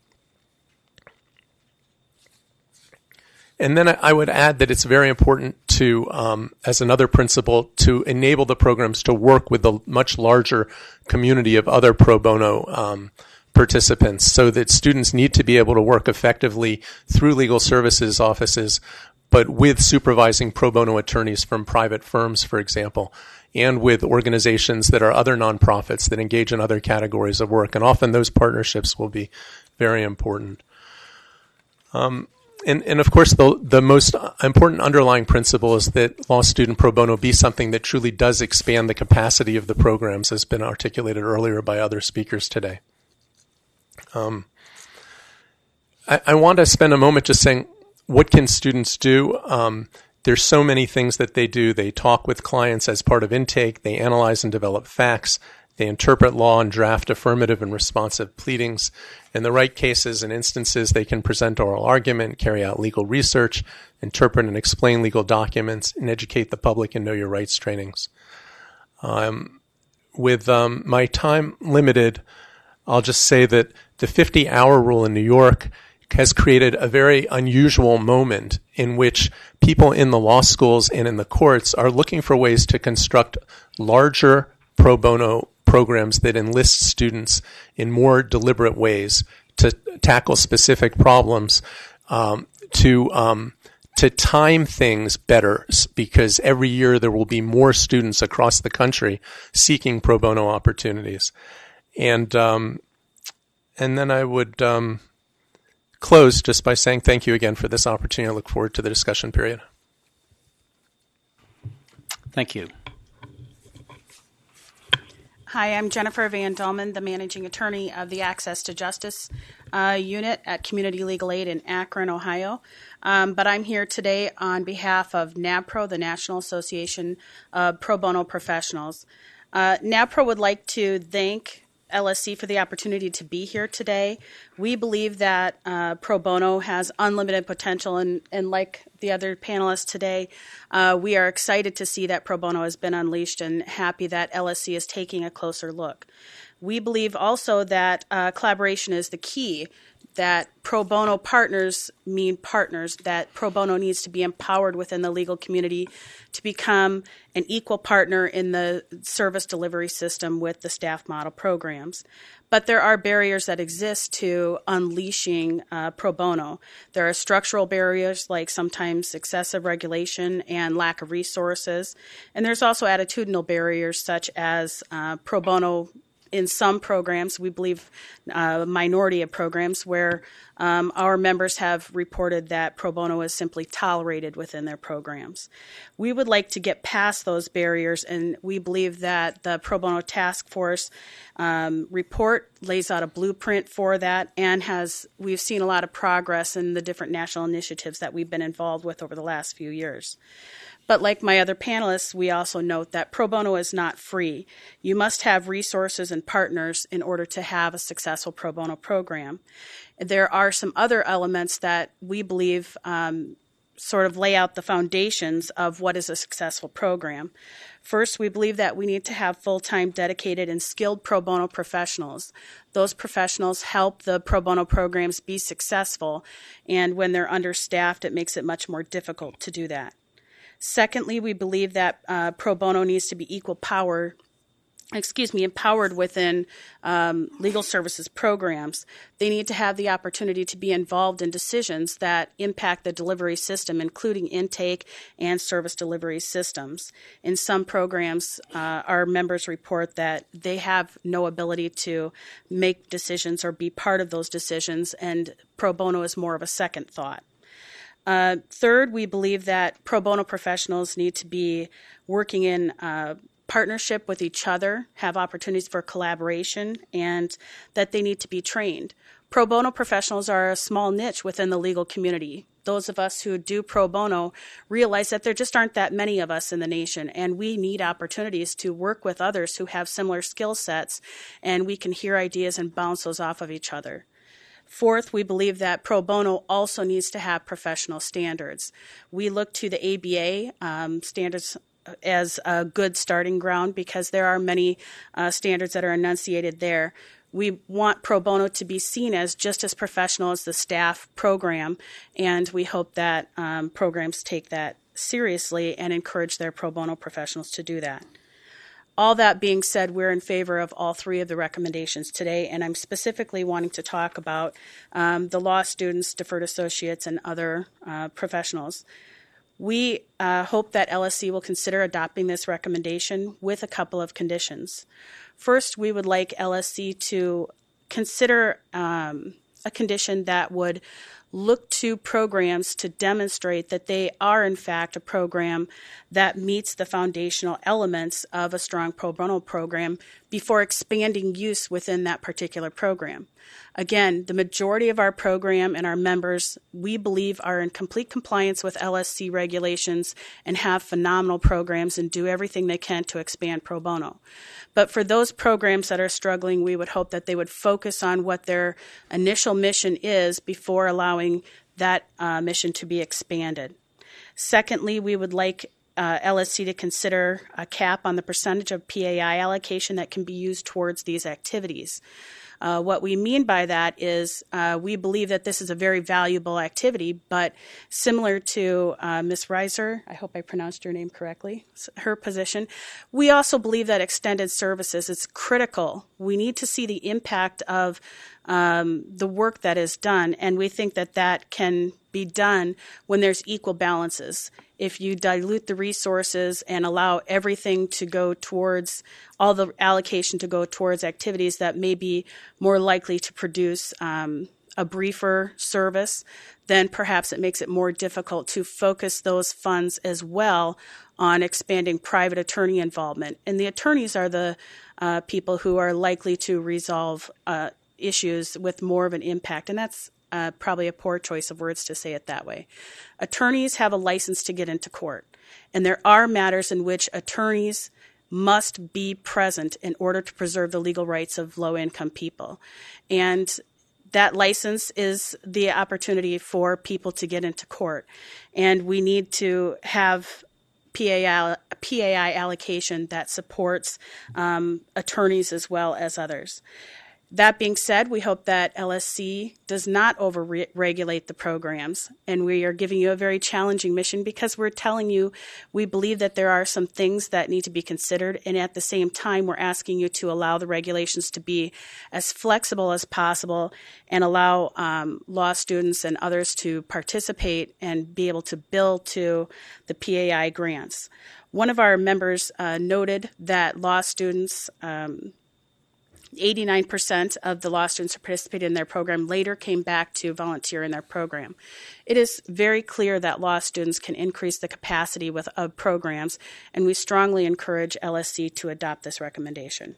And then I would add that it's very important to, um, as another principle, to enable the programs to work with a much larger community of other pro bono um, participants, so that students need to be able to work effectively through legal services offices, but with supervising pro bono attorneys from private firms, for example, and with organizations that are other nonprofits that engage in other categories of work. And often those partnerships will be very important. Um, And, and of course, the, the most important underlying principle is that law student pro bono be something that truly does expand the capacity of the programs, as has been articulated earlier by other speakers today. Um, I, I want to spend a moment just saying, what can students do? Um, there's so many things that they do. They talk with clients as part of intake. They analyze and develop facts. They interpret law and draft affirmative and responsive pleadings. In the right cases and instances, they can present oral argument, carry out legal research, interpret and explain legal documents, and educate the public in Know Your Rights trainings. Um, with um, my time limited, I'll just say that the fifty-hour rule in New York has created a very unusual moment in which people in the law schools and in the courts are looking for ways to construct larger pro bono programs that enlist students in more deliberate ways to tackle specific problems, um, to um, to time things better, because every year there will be more students across the country seeking pro bono opportunities. And um, and then I would um, close just by saying thank you again for this opportunity. I look forward to the discussion period. Thank you. Hi, I'm Jennifer Van Dolman, the managing attorney of the Access to Justice uh, unit at Community Legal Aid in Akron, Ohio. Um, but I'm here today on behalf of NABPRO, the National Association of Pro Bono Professionals. Uh, NABPRO would like to thank L S C for the opportunity to be here today. We believe that uh, pro bono has unlimited potential, and, and like the other panelists today, uh, we are excited to see that pro bono has been unleashed and happy that L S C is taking a closer look. We believe also that uh, collaboration is the key, that pro bono partners mean partners, that pro bono needs to be empowered within the legal community to become an equal partner in the service delivery system with the staff model programs. But there are barriers that exist to unleashing uh, pro bono. There are structural barriers like sometimes excessive regulation and lack of resources. And there's also attitudinal barriers such as uh, pro bono in some programs, we believe a uh, minority of programs where um, our members have reported that pro bono is simply tolerated within their programs. We would like to get past those barriers, and we believe that the Pro Bono Task Force um, report lays out a blueprint for that, and has we've seen a lot of progress in the different national initiatives that we've been involved with over the last few years. But like my other panelists, we also note that pro bono is not free. You must have resources and partners in order to have a successful pro bono program. There are some other elements that we believe um, sort of lay out the foundations of what is a successful program. First, we believe that we need to have full-time, dedicated, and skilled pro bono professionals. Those professionals help the pro bono programs be successful, and when they're understaffed, it makes it much more difficult to do that. Secondly, we believe that uh, pro bono needs to be equal power, excuse me, empowered within um, legal services programs. They need to have the opportunity to be involved in decisions that impact the delivery system, including intake and service delivery systems. In some programs, uh, our members report that they have no ability to make decisions or be part of those decisions, and pro bono is more of a second thought. Uh, third, we believe that pro bono professionals need to be working in uh, partnership with each other, have opportunities for collaboration, and that they need to be trained. Pro bono professionals are a small niche within the legal community. Those of us who do pro bono realize that there just aren't that many of us in the nation, and we need opportunities to work with others who have similar skill sets, and we can hear ideas and bounce those off of each other. Fourth, we believe that pro bono also needs to have professional standards. We look to the A B A um, standards as a good starting ground because there are many uh, standards that are enunciated there. We want pro bono to be seen as just as professional as the staff program, and we hope that um, programs take that seriously and encourage their pro bono professionals to do that. All that being said, we're in favor of all three of the recommendations today, and I'm specifically wanting to talk about um, the law students, deferred associates, and other uh, professionals. We uh, hope that L S C will consider adopting this recommendation with a couple of conditions. First, we would like L S C to consider um, a condition that would look to programs to demonstrate that they are, in fact, a program that meets the foundational elements of a strong pro bono program before expanding use within that particular program. Again, the majority of our program and our members, we believe, are in complete compliance with L S C regulations and have phenomenal programs and do everything they can to expand pro bono. But for those programs that are struggling, we would hope that they would focus on what their initial mission is before allowing that uh, mission to be expanded. Secondly, we would like uh, L S C to consider a cap on the percentage of P A I allocation that can be used towards these activities. Uh, what we mean by that is uh, we believe that this is a very valuable activity, but similar to uh, Miz Reiser, I hope I pronounced your name correctly, her position, we also believe that extended services is critical. We need to see the impact of um, the work that is done, and we think that that can be done when there's equal balances. If you dilute the resources and allow everything to go towards, all the allocation to go towards activities that may be more likely to produce um, a briefer service, then perhaps it makes it more difficult to focus those funds as well on expanding private attorney involvement. And the attorneys are the uh, people who are likely to resolve uh, issues with more of an impact, and that's uh, probably a poor choice of words to say it that way. Attorneys have a license to get into court, and there are matters in which attorneys must be present in order to preserve the legal rights of low-income people. And that license is the opportunity for people to get into court. And we need to have P A I, P A I allocation that supports um, attorneys as well as others. That being said, we hope that L S C does not over-regulate the programs, and we are giving you a very challenging mission because we're telling you we believe that there are some things that need to be considered, and at the same time, we're asking you to allow the regulations to be as flexible as possible and allow um, law students and others to participate and be able to bill to the P A I grants. One of our members uh, noted that law students um, eighty-nine percent of the law students who participated in their program later came back to volunteer in their program. It is very clear that law students can increase the capacity with of programs, and we strongly encourage L S C to adopt this recommendation.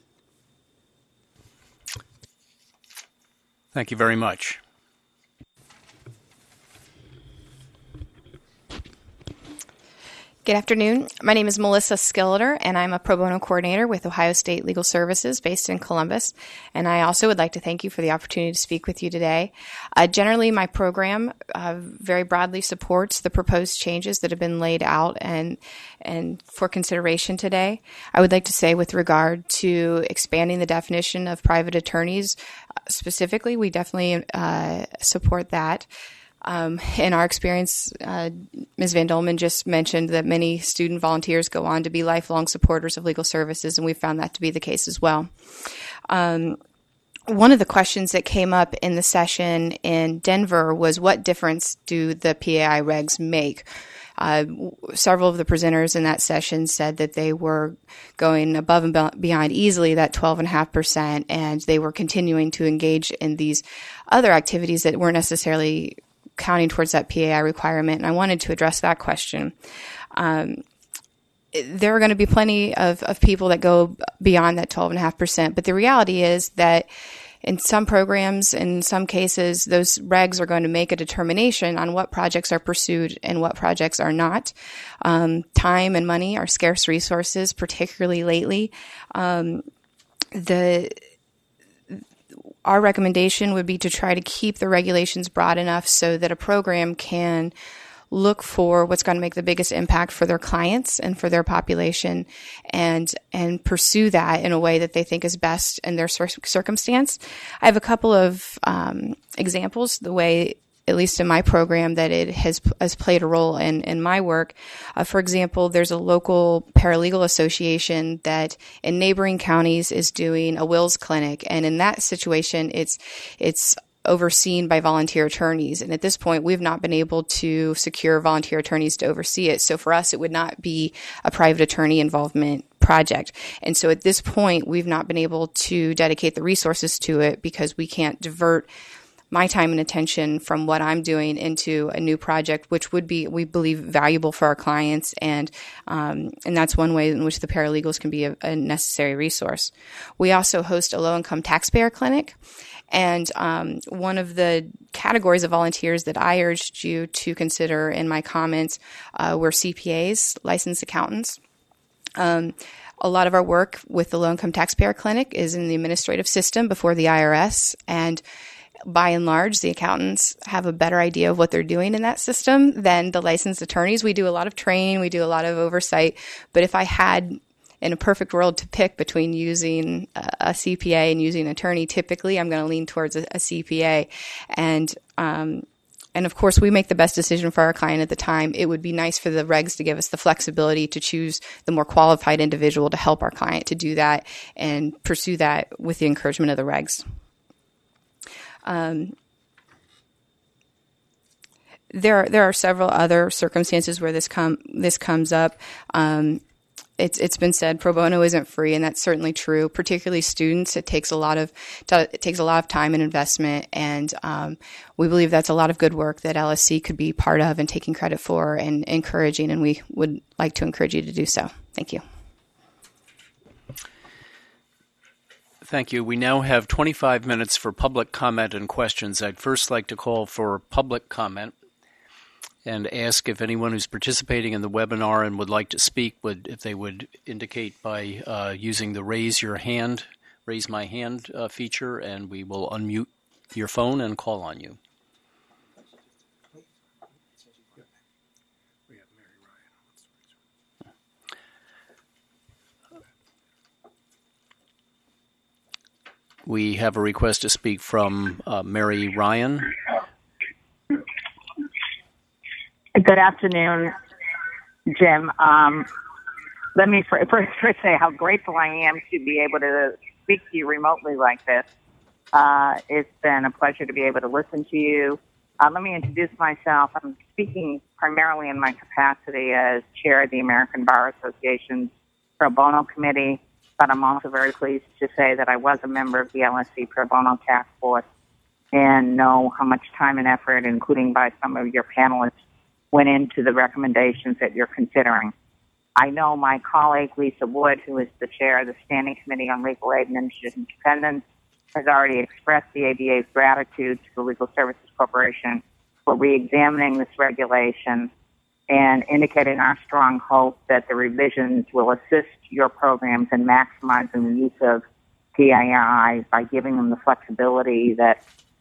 Thank you very much. Good afternoon. My name is Melissa Skilleter, and I'm a pro bono coordinator with Ohio State Legal Services based in Columbus. And I also would like to thank you for the opportunity to speak with you today. Uh, generally, my program uh, very broadly supports the proposed changes that have been laid out and and for consideration today. I would like to say with regard to expanding the definition of private attorneys, uh, specifically, we definitely uh, support that. Um, in our experience, uh, Miz Van Dolman just mentioned that many student volunteers go on to be lifelong supporters of legal services, and we found that to be the case as well. Um, one of the questions that came up in the session in Denver was, what difference do the P A I regs make? Uh, several of the presenters in that session said that they were going above and beyond easily that twelve point five percent, and they were continuing to engage in these other activities that weren't necessarily counting towards that P A I requirement, and I wanted to address that question. Um, there are going to be plenty of, of people that go beyond that twelve point five percent, but the reality is that in some programs, in some cases, those regs are going to make a determination on what projects are pursued and what projects are not. Um, time and money are scarce resources, particularly lately. Um, the Our recommendation would be to try to keep the regulations broad enough so that a program can look for what's going to make the biggest impact for their clients and for their population, and and pursue that in a way that they think is best in their cir- circumstance. I have a couple of um, examples, the way, at least in my program, that it has has played a role in, in my work. Uh, for example, there's a local paralegal association that in neighboring counties is doing a wills clinic, and in that situation, it's it's overseen by volunteer attorneys. And at this point, we've not been able to secure volunteer attorneys to oversee it. So for us, it would not be a private attorney involvement project. And so at this point, we've not been able to dedicate the resources to it because we can't divert my time and attention from what I'm doing into a new project, which would be, we believe, valuable for our clients. And um, and that's one way in which the paralegals can be a, a necessary resource. We also host a low-income taxpayer clinic. And um, one of the categories of volunteers that I urged you to consider in my comments uh, were C P As, licensed accountants. Um, a lot of our work with the low-income taxpayer clinic is in the administrative system before the I R S, and by and large, the accountants have a better idea of what they're doing in that system than the licensed attorneys. We do a lot of training, we do a lot of oversight, but if I had in a perfect world to pick between using a, a C P A and using an attorney, typically I'm going to lean towards a, a C P A. And um, and of course, we make the best decision for our client at the time. It would be nice for the regs to give us the flexibility to choose the more qualified individual to help our client to do that and pursue that with the encouragement of the regs. Um, there, there are several other circumstances where this come this comes up. Um, it's it's been said pro bono isn't free, and that's certainly true. Particularly students, it takes a lot of it takes a lot of time and investment, and um, we believe that's a lot of good work that L S C could be part of and taking credit for and encouraging, and we would like to encourage you to do so. Thank you. Thank you. We now have twenty-five minutes for public comment and questions. I'd first like to call for public comment and ask if anyone who's participating in the webinar and would like to speak would, if they would indicate by uh, using the raise your hand, raise my hand uh, feature, and we will unmute your phone and call on you. We have a request to speak from uh, Mary Ryan. Good afternoon, Jim. Um, let me first, first say how grateful I am to be able to speak to you remotely like this. Uh, it's been a pleasure to be able to listen to you. Uh, let me introduce myself. I'm speaking primarily in my capacity as chair of the American Bar Association's Pro Bono Committee, but I'm also very pleased to say that I was a member of the L S C Pro Bono Task Force and know how much time and effort, including by some of your panelists, went into the recommendations that you're considering. I know my colleague, Lisa Wood, who is the chair of the Standing Committee on Legal Aid and Independence, has already expressed the A B A's gratitude to the Legal Services Corporation for reexamining this regulation and indicating our strong hope that the revisions will assist your programs in maximizing the use of P I I by giving them the flexibility that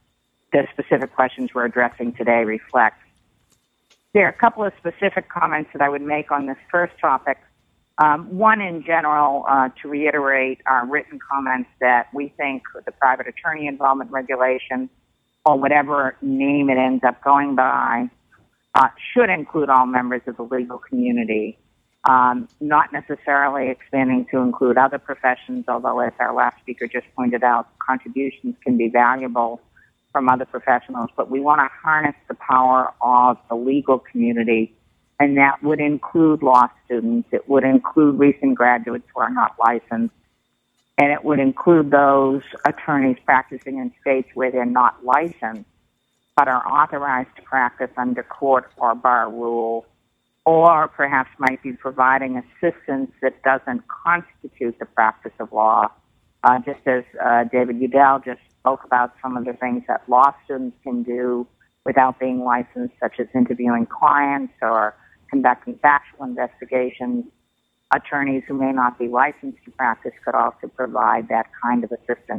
the specific questions we're addressing today reflect. There are a couple of specific comments that I would make on this first topic. Um, one, in general, uh, to reiterate our written comments that we think the private attorney involvement regulation, or whatever name it ends up going by, uh, should include all members of the legal community, um, not necessarily expanding to include other professions, although, as our last speaker just pointed out, contributions can be valuable from other professionals, but we want to harness the power of the legal community, and that would include law students. It would include recent graduates who are not licensed, and it would include those attorneys practicing in states where they're not licensed, but are authorized to practice under court or bar rule, or perhaps might be providing assistance that doesn't constitute the practice of law, uh, just as uh, David Udell just spoke about some of the things that law students can do without being licensed, such as interviewing clients or conducting factual investigations. Attorneys who may not be licensed to practice could also provide that kind of assistance.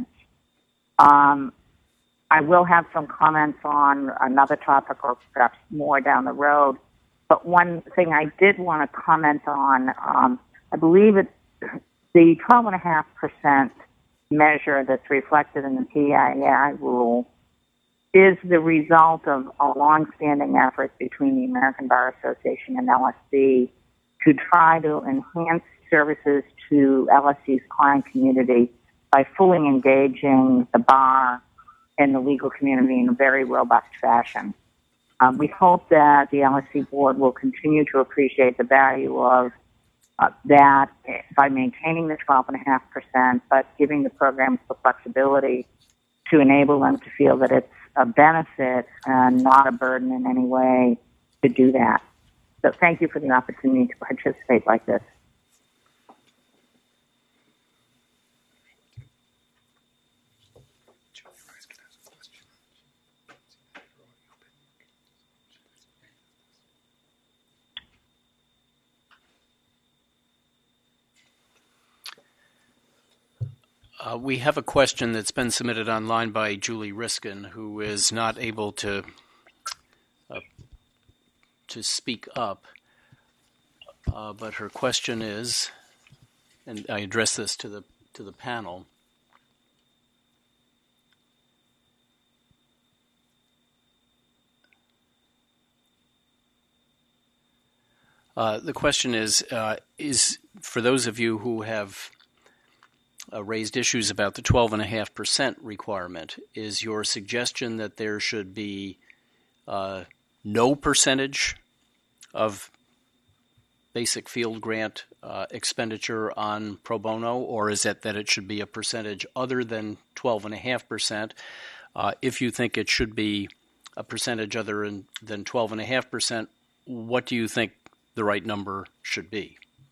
Um, I will have some comments on another topic or perhaps more down the road, but one thing I did want to comment on, um, I believe it's the twelve point five percent measure that's reflected in the P I I rule is the result of a long-standing effort between the American Bar Association and L S C to try to enhance services to L S C's client community by fully engaging the bar and the legal community in a very robust fashion. Um, we hope that the L S C board will continue to appreciate the value of Uh, that by maintaining the twelve point five percent, but giving the programs the flexibility to enable them to feel that it's a benefit and not a burden in any way to do that. So thank you for the opportunity to participate like this. Uh, we have a question that's been submitted online by Julie Riskin, who is not able to uh, to speak up. Uh, but her question is, and I address this to the to the panel. Uh, the question is, uh, is for those of you who have Uh, raised issues about the twelve point five percent requirement, is your suggestion that there should be uh, no percentage of basic field grant uh, expenditure on pro bono, or is it that it should be a percentage other than twelve point five percent? Uh, if you think it should be a percentage other in, than twelve point five percent, what do you think the right number should be?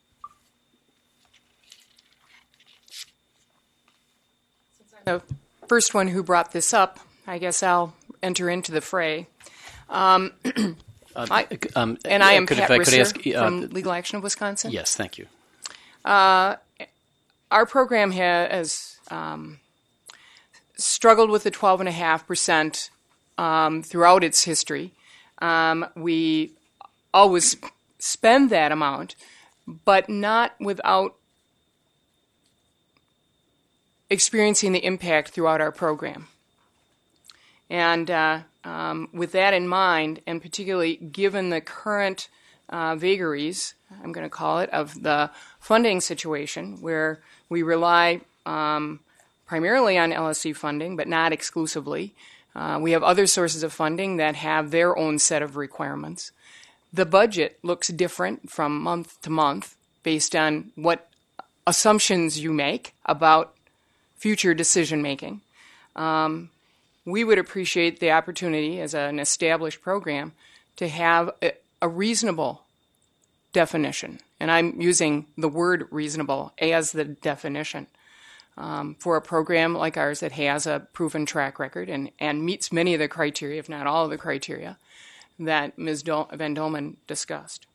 The first one who brought this up, I guess I'll enter into the fray. Um, uh, I, um, and I am could, Pat if I Risser could ask, uh, from Legal Action of Wisconsin. Yes, thank you. Uh, our program has um, struggled with the twelve point five percent um, throughout its history. Um, we always spend that amount, but not without experiencing the impact throughout our program. And uh, um, with that in mind, and particularly given the current uh, vagaries, I'm going to call it, of the funding situation, where we rely um, primarily on L S C funding, but not exclusively. Uh, we have other sources of funding that have their own set of requirements. The budget looks different from month to month based on what assumptions you make about future decision making. Um, we would appreciate the opportunity as an established program to have a, a reasonable definition, and I'm using the word reasonable as the definition, um, for a program like ours that has a proven track record and, and meets many of the criteria, if not all of the criteria, that Miz Dol- Van Dolman discussed.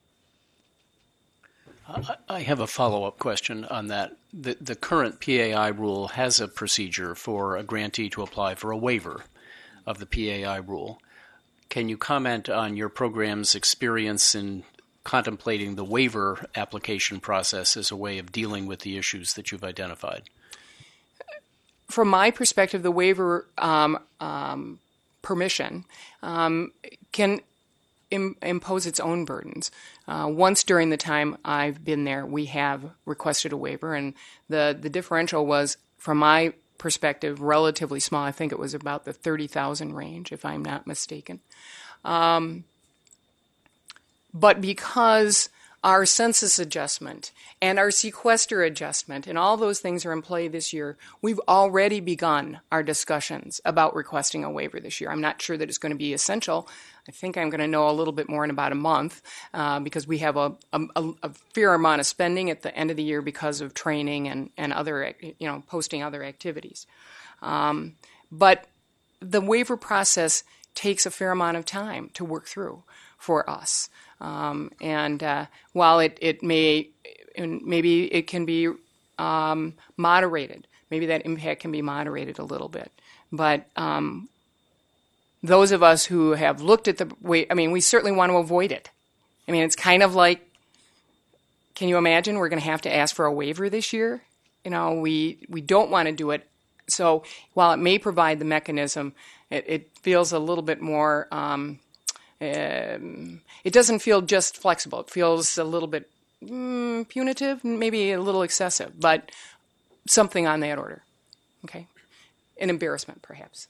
I have a follow-up question on that. The, the current P A I rule has a procedure for a grantee to apply for a waiver of the P A I rule. Can you comment on your program's experience in contemplating the waiver application process as a way of dealing with the issues that you've identified? From my perspective, the waiver um, um, permission um, can im- impose its own burdens. Uh, once during the time I've been there, we have requested a waiver, and the, the differential was, from my perspective, relatively small. I think it was about the thirty thousand range, if I'm not mistaken. Um, but because our census adjustment and our sequester adjustment and all those things are in play this year, we've already begun our discussions about requesting a waiver this year. I'm not sure that it's going to be essential. I think I'm going to know a little bit more in about a month uh, because we have a, a, a fair amount of spending at the end of the year because of training and, and other, you know, posting other activities. Um, but the waiver process takes a fair amount of time to work through for us. Um, and uh, while it, it may, maybe it can be um, moderated, maybe that impact can be moderated a little bit. But um, those of us who have looked at the way, I mean, we certainly want to avoid it. I mean, it's kind of like, can you imagine we're going to have to ask for a waiver this year? You know, we, we don't want to do it. So while it may provide the mechanism, it, it feels a little bit more, um, um, it doesn't feel just flexible. It feels a little bit mm, punitive, maybe a little excessive, but something on that order. Okay? An embarrassment, perhaps.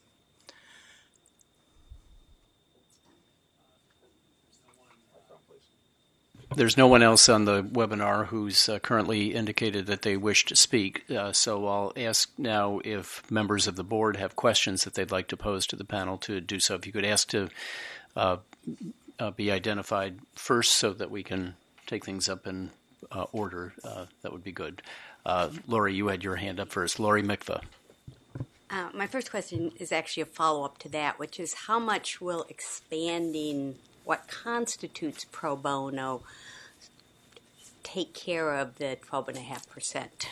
There's no one else on the webinar who's uh, currently indicated that they wish to speak, uh, so I'll ask now if members of the board have questions that they'd like to pose to the panel to do so. If you could ask to uh, uh, be identified first so that we can take things up in uh, order, uh, that would be good. Uh, Lori, you had your hand up first. Lori Mikva. Uh, my first question is actually a follow-up to that, which is how much will expanding what constitutes pro bono take care of the twelve point five percent?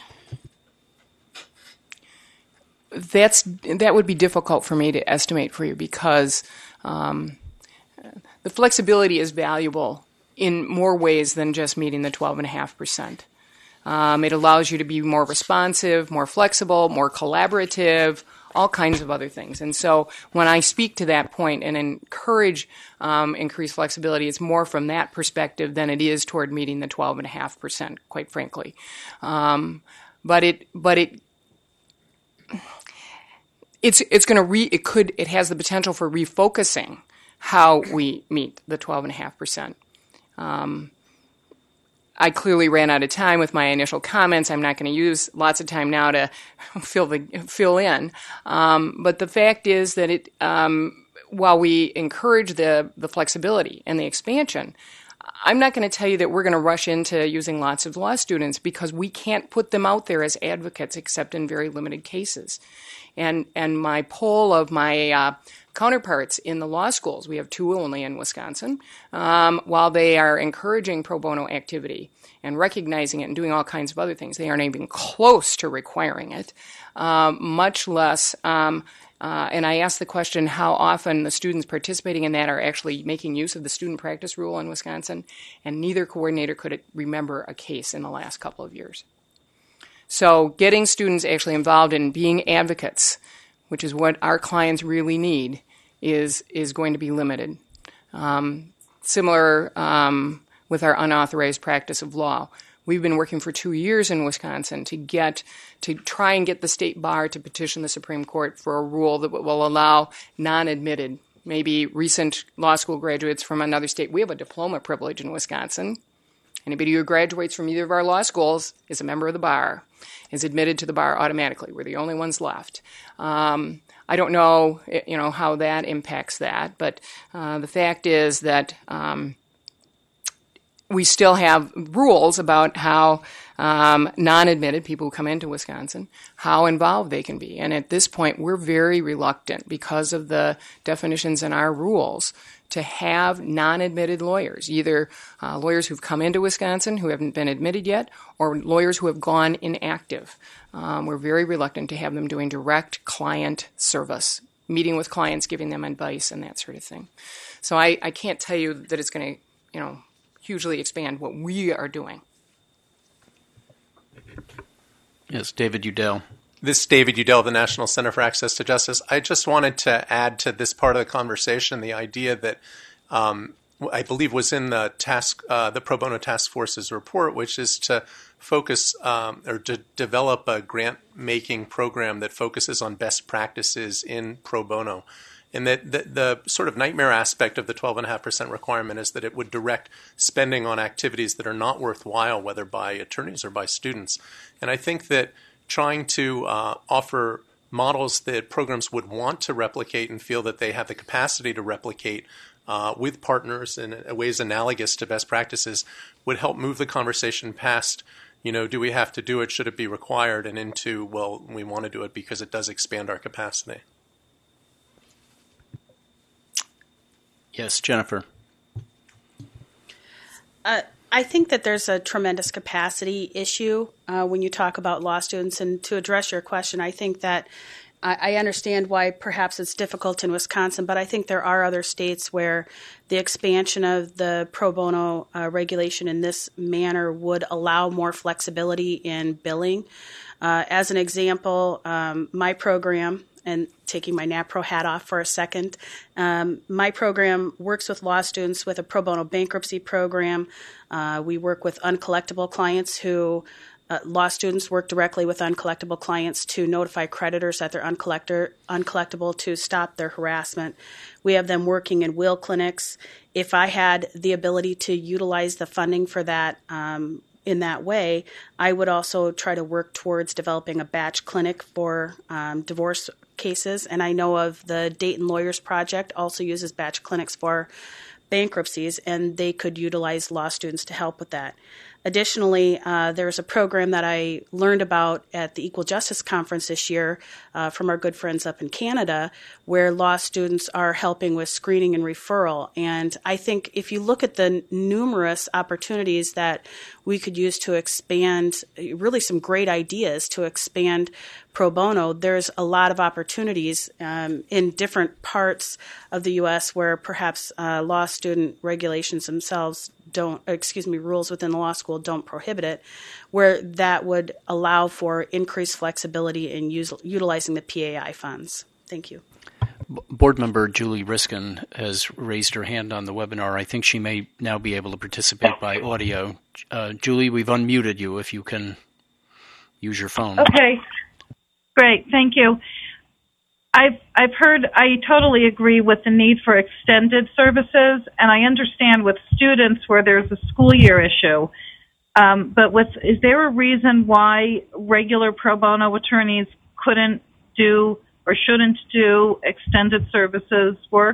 That's that would be difficult for me to estimate for you because um, the flexibility is valuable in more ways than just meeting the twelve point five percent. Um, it allows you to be more responsive, more flexible, more collaborative, all kinds of other things. And so when I speak to that point and encourage um, increased flexibility, it's more from that perspective than it is toward meeting the twelve point five percent, quite frankly. Um, but it, but it, it's it's going to re it could it has the potential for refocusing how we meet the twelve point five percent. Um, I clearly ran out of time with my initial comments. I'm not going to use lots of time now to fill the fill in. Um, but the fact is that it, um, while we encourage the the flexibility and the expansion, I'm not going to tell you that we're going to rush into using lots of law students because we can't put them out there as advocates except in very limited cases. And and my poll of my uh, counterparts in the law schools, we have two only in Wisconsin, um, while they are encouraging pro bono activity and recognizing it and doing all kinds of other things, they aren't even close to requiring it, um, much less um, Uh, and I asked the question how often the students participating in that are actually making use of the student practice rule in Wisconsin, and neither coordinator could remember a case in the last couple of years. So getting students actually involved in being advocates, which is what our clients really need, is is going to be limited. Um, similar um, with our unauthorized practice of law. We've been working for two years in Wisconsin to get to try and get the state bar to petition the Supreme Court for a rule that will allow non-admitted, maybe recent law school graduates from another state. We have a diploma privilege in Wisconsin. Anybody who graduates from either of our law schools is a member of the bar, is admitted to the bar automatically. We're the only ones left. Um, I don't know, you know, how that impacts that, but uh, the fact is that um, we still have rules about how um, non-admitted people who come into Wisconsin, how involved they can be. And at this point, we're very reluctant because of the definitions in our rules to have non-admitted lawyers, either uh, lawyers who've come into Wisconsin who haven't been admitted yet or lawyers who have gone inactive. Um, we're very reluctant to have them doing direct client service, meeting with clients, giving them advice and that sort of thing. So I, I can't tell you that it's going to, you know, hugely expand what we are doing. Yes, David Udell. This is David Udell of the National Center for Access to Justice. I just wanted to add to this part of the conversation the idea that um, I believe was in the task, uh, the Pro Bono Task Force's report, which is to focus um, or to develop a grant-making program that focuses on best practices in pro bono. And that the, the sort of nightmare aspect of the twelve point five percent requirement is that it would direct spending on activities that are not worthwhile, whether by attorneys or by students. And I think that trying to uh, offer models that programs would want to replicate and feel that they have the capacity to replicate uh, with partners in ways analogous to best practices would help move the conversation past, you know, do we have to do it, should it be required, and into, well, we want to do it because it does expand our capacity. Yes, Jennifer. Uh, I think that there's a tremendous capacity issue uh, when you talk about law students. And to address your question, I think that I, I understand why perhaps it's difficult in Wisconsin, but I think there are other states where the expansion of the pro bono uh, regulation in this manner would allow more flexibility in billing. Uh, as an example, um, my program, and taking my NAPRO hat off for a second, um, my program works with law students with a pro bono bankruptcy program. Uh, we work with uncollectible clients who, uh, law students work directly with uncollectible clients to notify creditors that they're uncollector, uncollectible to stop their harassment. We have them working in will clinics. If I had the ability to utilize the funding for that um, in that way, I would also try to work towards developing a batch clinic for um, divorce cases. And I know of the Dayton Lawyers Project also uses batch clinics for bankruptcies, and they could utilize law students to help with that. Additionally, uh, there's a program that I learned about at the Equal Justice Conference this year uh, from our good friends up in Canada, where law students are helping with screening and referral. And I think if you look at the numerous opportunities that we could use to expand, really some great ideas to expand pro bono, there's a lot of opportunities um, in different parts of the U S where perhaps uh, law student regulations themselves don't, excuse me, rules within the law school don't prohibit it, where that would allow for increased flexibility in use, utilizing the P A I funds. Thank you. Board member Julie Riskin has raised her hand on the webinar. I think she may now be able to participate by audio. Uh, Julie, we've unmuted you if you can use your phone. Okay, great, thank you. I've I've heard, I totally agree with the need for extended services, and I understand with students where there's a school year issue. Um, but with, is there a reason why regular pro bono attorneys couldn't do or shouldn't do extended services work?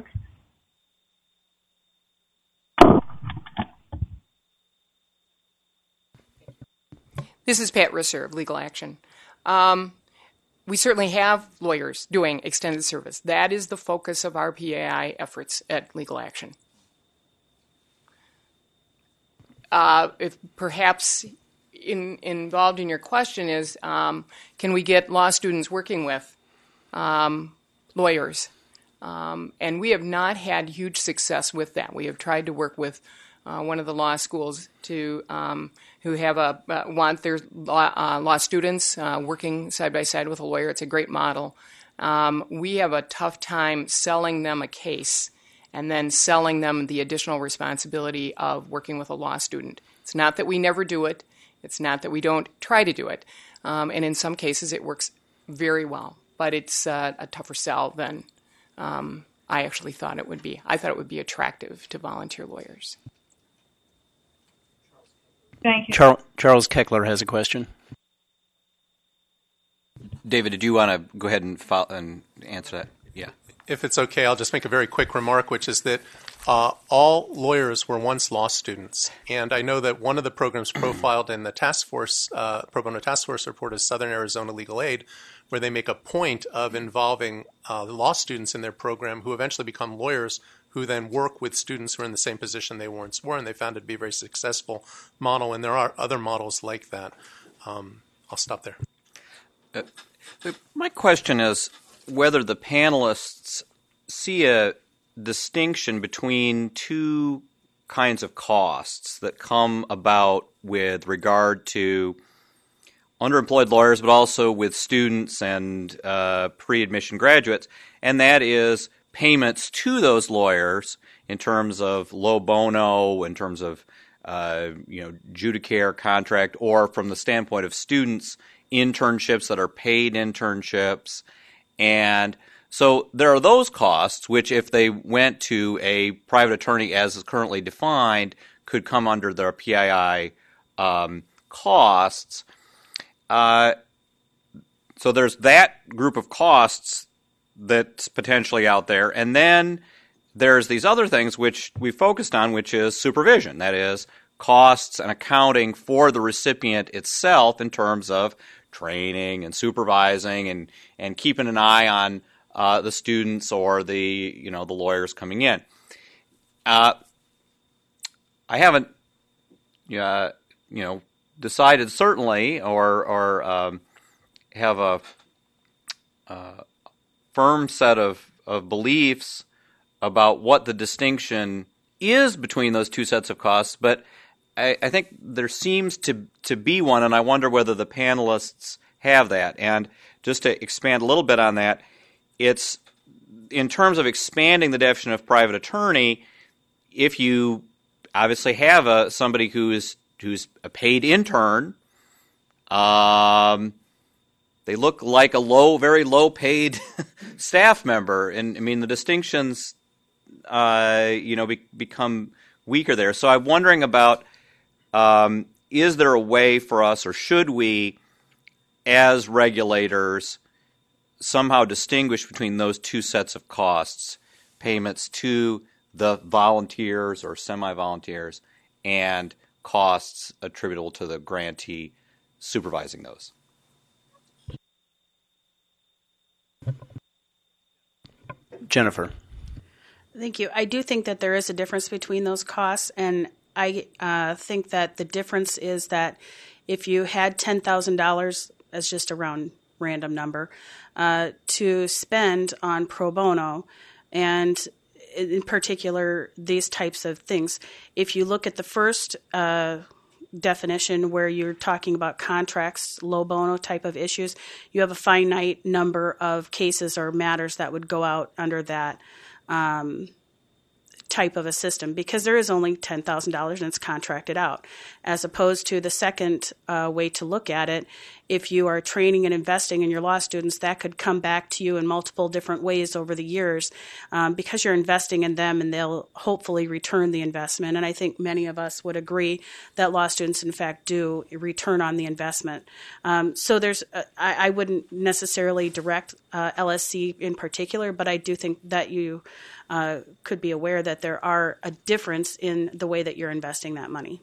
This is Pat Risser of Legal Action. Um, we certainly have lawyers doing extended service. That is the focus of our P A I efforts at Legal Action. Uh, if perhaps in, involved in your question is, um, can we get law students working with um, lawyers? Um, and we have not had huge success with that. We have tried to work with uh, one of the law schools to um, who have a uh, want their law, uh, law students uh, working side by side with a lawyer. It's a great model. Um, we have a tough time selling them a case and then selling them the additional responsibility of working with a law student. It's not that we never do it. It's not that we don't try to do it. Um, and in some cases, it works very well. But it's uh, a tougher sell than um, I actually thought it would be. I thought it would be attractive to volunteer lawyers. Thank you. Charles, Charles Keckler has a question. David, did you want to go ahead and, follow, and answer that? Yeah. If it's okay, I'll just make a very quick remark, which is that uh, all lawyers were once law students. And I know that one of the programs profiled in the task force, uh, pro bono task force report is Southern Arizona Legal Aid, where they make a point of involving uh, law students in their program who eventually become lawyers who then work with students who are in the same position they once were, and they found it to be a very successful model, and there are other models like that. Um, I'll stop there. Uh, my question is whether the panelists see a distinction between two kinds of costs that come about with regard to underemployed lawyers, but also with students and uh, pre-admission graduates, and that is payments to those lawyers in terms of low bono, in terms of uh, you know judicare contract, or from the standpoint of students, internships that are paid internships. And so there are those costs which, if they went to a private attorney as is currently defined, could come under their P I I um, costs. Uh, so there's that group of costs that's potentially out there. And then there's these other things which we focused on, which is supervision. That is, costs and accounting for the recipient itself in terms of training and supervising and, and keeping an eye on uh, the students or the you know the lawyers coming in. Uh, I haven't uh, you know decided certainly or or um, have a, a firm set of, of beliefs about what the distinction is between those two sets of costs, but I, I think there seems to to be one, and I wonder whether the panelists have that. And just to expand a little bit on that, it's in terms of expanding the definition of private attorney, if you obviously have a somebody who is who's a paid intern, um, they look like a low, very low-paid staff member, and I mean the distinctions, uh, you know, be, become weaker there. So I'm wondering about: um, is there a way for us, or should we, as regulators, somehow distinguish between those two sets of costs, payments to the volunteers or semi-volunteers, and costs attributable to the grantee supervising those? Jennifer. Thank you. I do think that there is a difference between those costs, and I uh, think that the difference is that if you had ten thousand dollars, as just a round random number, uh, to spend on pro bono, and in particular these types of things, if you look at the first uh, definition where you're talking about contracts, low bono type of issues, you have a finite number of cases or matters that would go out under that um, type of a system, because there is only ten thousand dollars and it's contracted out, as opposed to the second uh, way to look at it. If you are training and investing in your law students, that could come back to you in multiple different ways over the years, um, because you're investing in them and they'll hopefully return the investment. And I think many of us would agree that law students, in fact, do return on the investment. Um, so there's, uh, I, I wouldn't necessarily direct uh, L S C in particular, but I do think that you uh, could be aware that there are a difference in the way that you're investing that money.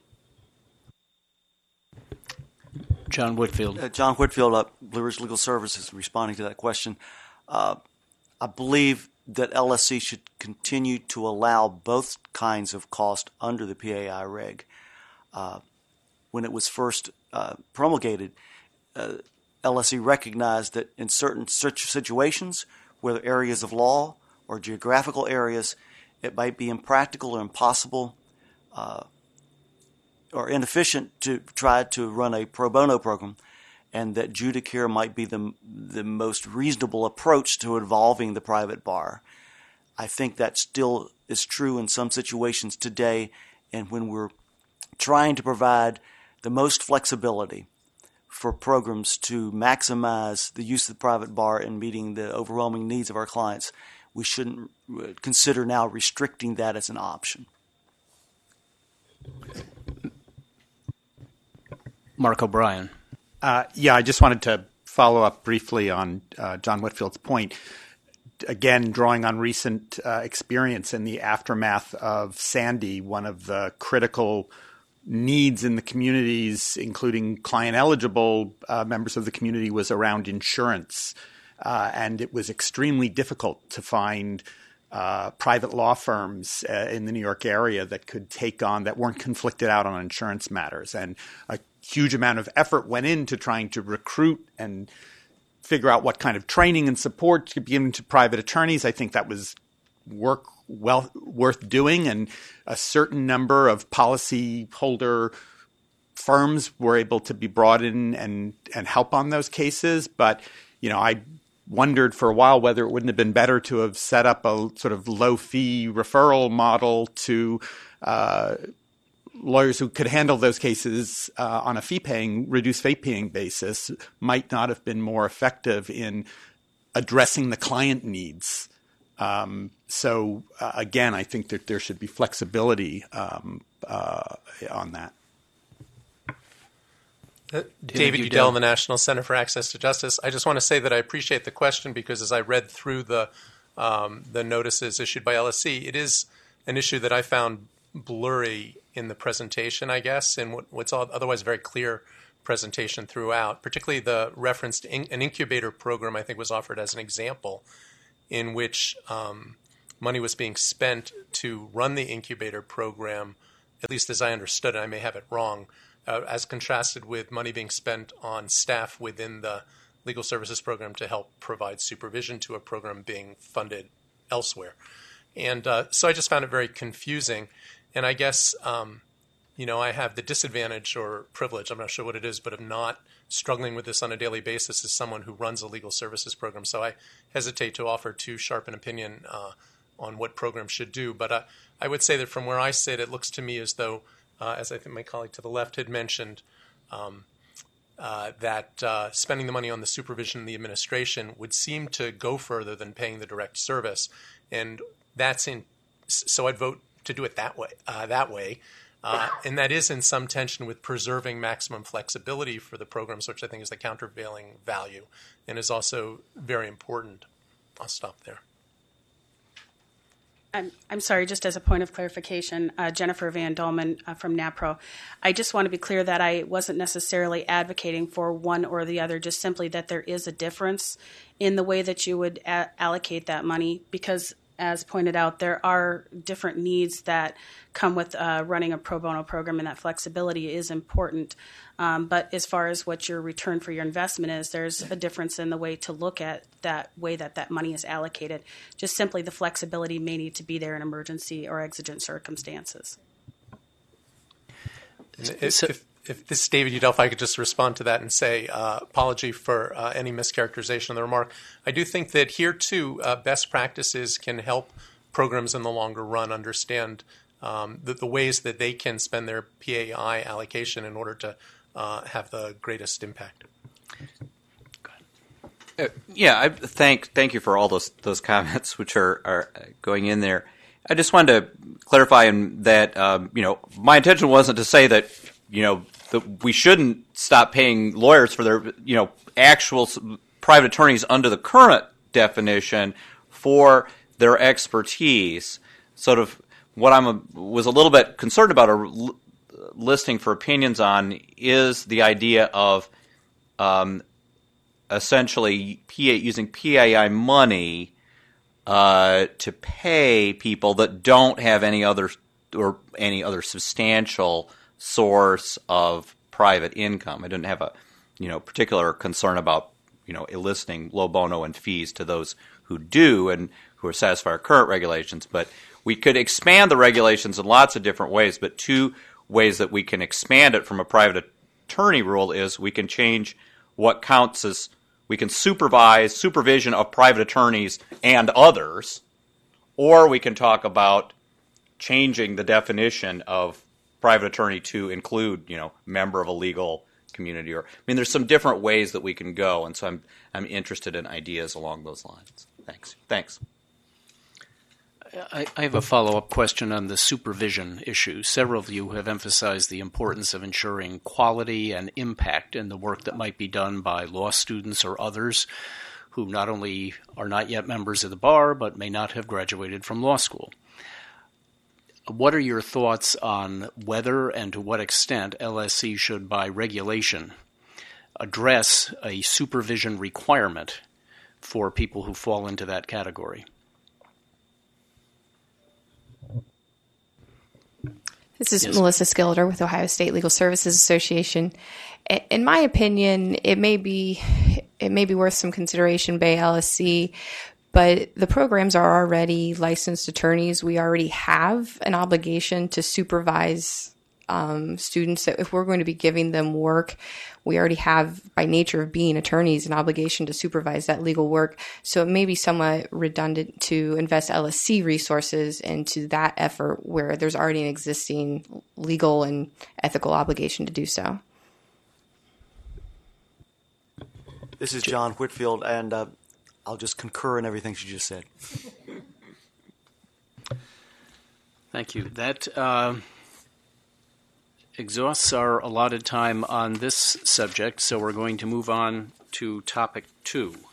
John Whitfield. Uh, John Whitfield, uh, Blue Ridge Legal Services, responding to that question. Uh, I believe that L S C should continue to allow both kinds of cost under the P A I reg. Uh, when it was first uh, promulgated, uh, L S C recognized that in certain such situations, whether areas of law or geographical areas, it might be impractical or impossible uh, or inefficient to try to run a pro bono program, and that Judicare might be the the most reasonable approach to involving the private bar. I think that still is true in some situations today, and when we're trying to provide the most flexibility for programs to maximize the use of the private bar in meeting the overwhelming needs of our clients, we shouldn't consider now restricting that as an option. Mark O'Brien. Uh, yeah, I just wanted to follow up briefly on uh, John Whitfield's point. Again, drawing on recent uh, experience in the aftermath of Sandy, one of the critical needs in the communities, including client-eligible uh, members of the community, was around insurance. Uh, and it was extremely difficult to find uh, private law firms uh, in the New York area that could take on, that weren't conflicted out on insurance matters. And a huge amount of effort went into trying to recruit and figure out what kind of training and support could be given to private attorneys. I think that was work well worth doing, and a certain number of policyholder firms were able to be brought in and, and help on those cases. But, you know, I wondered for a while whether it wouldn't have been better to have set up a sort of low-fee referral model to uh, lawyers who could handle those cases uh, on a fee-paying, reduced fee-paying basis. Might not have been more effective in addressing the client needs. Um, so, uh, again, I think that there should be flexibility um, uh, on that. Uh, David Udell, the National Center for Access to Justice. I just want to say that I appreciate the question, because as I read through the um, the notices issued by L S C, it is an issue that I found blurry in the presentation, I guess, and what, what's all, otherwise a very clear presentation throughout, particularly the reference to in, an incubator program, I think, was offered as an example in which um, money was being spent to run the incubator program, at least as I understood it. I may have it wrong, uh, as contrasted with money being spent on staff within the legal services program to help provide supervision to a program being funded elsewhere. And uh, so I just found it very confusing. And I guess, um, you know, I have the disadvantage or privilege, I'm not sure what it is, but of not struggling with this on a daily basis as someone who runs a legal services program. So I hesitate to offer too sharp an opinion uh, on what programs should do. But uh, I would say that from where I sit, it looks to me as though, uh, as I think my colleague to the left had mentioned, um, uh, that uh, spending the money on the supervision and the administration would seem to go further than paying the direct service. And that's in, so I'd vote to do it that way, uh, that way. Uh, and that is in some tension with preserving maximum flexibility for the programs, which I think is the countervailing value and is also very important. I'll stop there. I'm, I'm sorry, just as a point of clarification, uh, Jennifer Van Dolman uh, from NAPRO. I just want to be clear that I wasn't necessarily advocating for one or the other, just simply that there is a difference in the way that you would a- allocate that money, because as pointed out, there are different needs that come with uh, running a pro bono program, and that flexibility is important. Um, but as far as what your return for your investment is, there's a difference in the way to look at that way that that money is allocated. Just simply the flexibility may need to be there in emergency or exigent circumstances. If, if, if this is David Udell, if I could just respond to that and say uh, apology for uh, any mischaracterization of the remark. I do think that here, too, uh, best practices can help programs in the longer run understand um, the, the ways that they can spend their P A I allocation in order to uh, have the greatest impact. Uh, yeah, I thank thank you for all those those comments which are, are going in there. I just wanted to clarify in that um, you know my intention wasn't to say that you know that we shouldn't stop paying lawyers for their you know actual private attorneys under the current definition for their expertise. Sort of what I was a little bit concerned about or l- listening for opinions on is the idea of um, essentially P A, using P A I money uh, to pay people that don't have any other or any other substantial source of private income. I didn't have a you know particular concern about you know eliciting low bono and fees to those who do and who are satisfied our current regulations, but we could expand the regulations in lots of different ways. But two ways that we can expand it from a private attorney rule is we can change what counts as we can supervise supervision of private attorneys and others, or we can talk about changing the definition of private attorney to include, you know, member of a legal community. Or I mean, there's some different ways that we can go, and so I'm I'm interested in ideas along those lines. Thanks. Thanks. I, I have a follow-up question on the supervision issue. Several of you have emphasized the importance of ensuring quality and impact in the work that might be done by law students or others who not only are not yet members of the bar but may not have graduated from law school. What are your thoughts on whether and to what extent L S C should, by regulation, address a supervision requirement for people who fall into that category? This is Yes. Melissa Skilleter with Ohio State Legal Services Association. In my opinion, it may be it may be worth some consideration by L S C, but the programs are already licensed attorneys. We already have an obligation to supervise um, students. That if we're going to be giving them work, we already have, by nature of being attorneys, an obligation to supervise that legal work. So it may be somewhat redundant to invest L S C resources into that effort where there's already an existing legal and ethical obligation to do so. This is John Whitfield, and uh, I'll just concur in everything she just said. Thank you. That uh, exhausts our allotted time on this subject, so we're going to move on to topic two.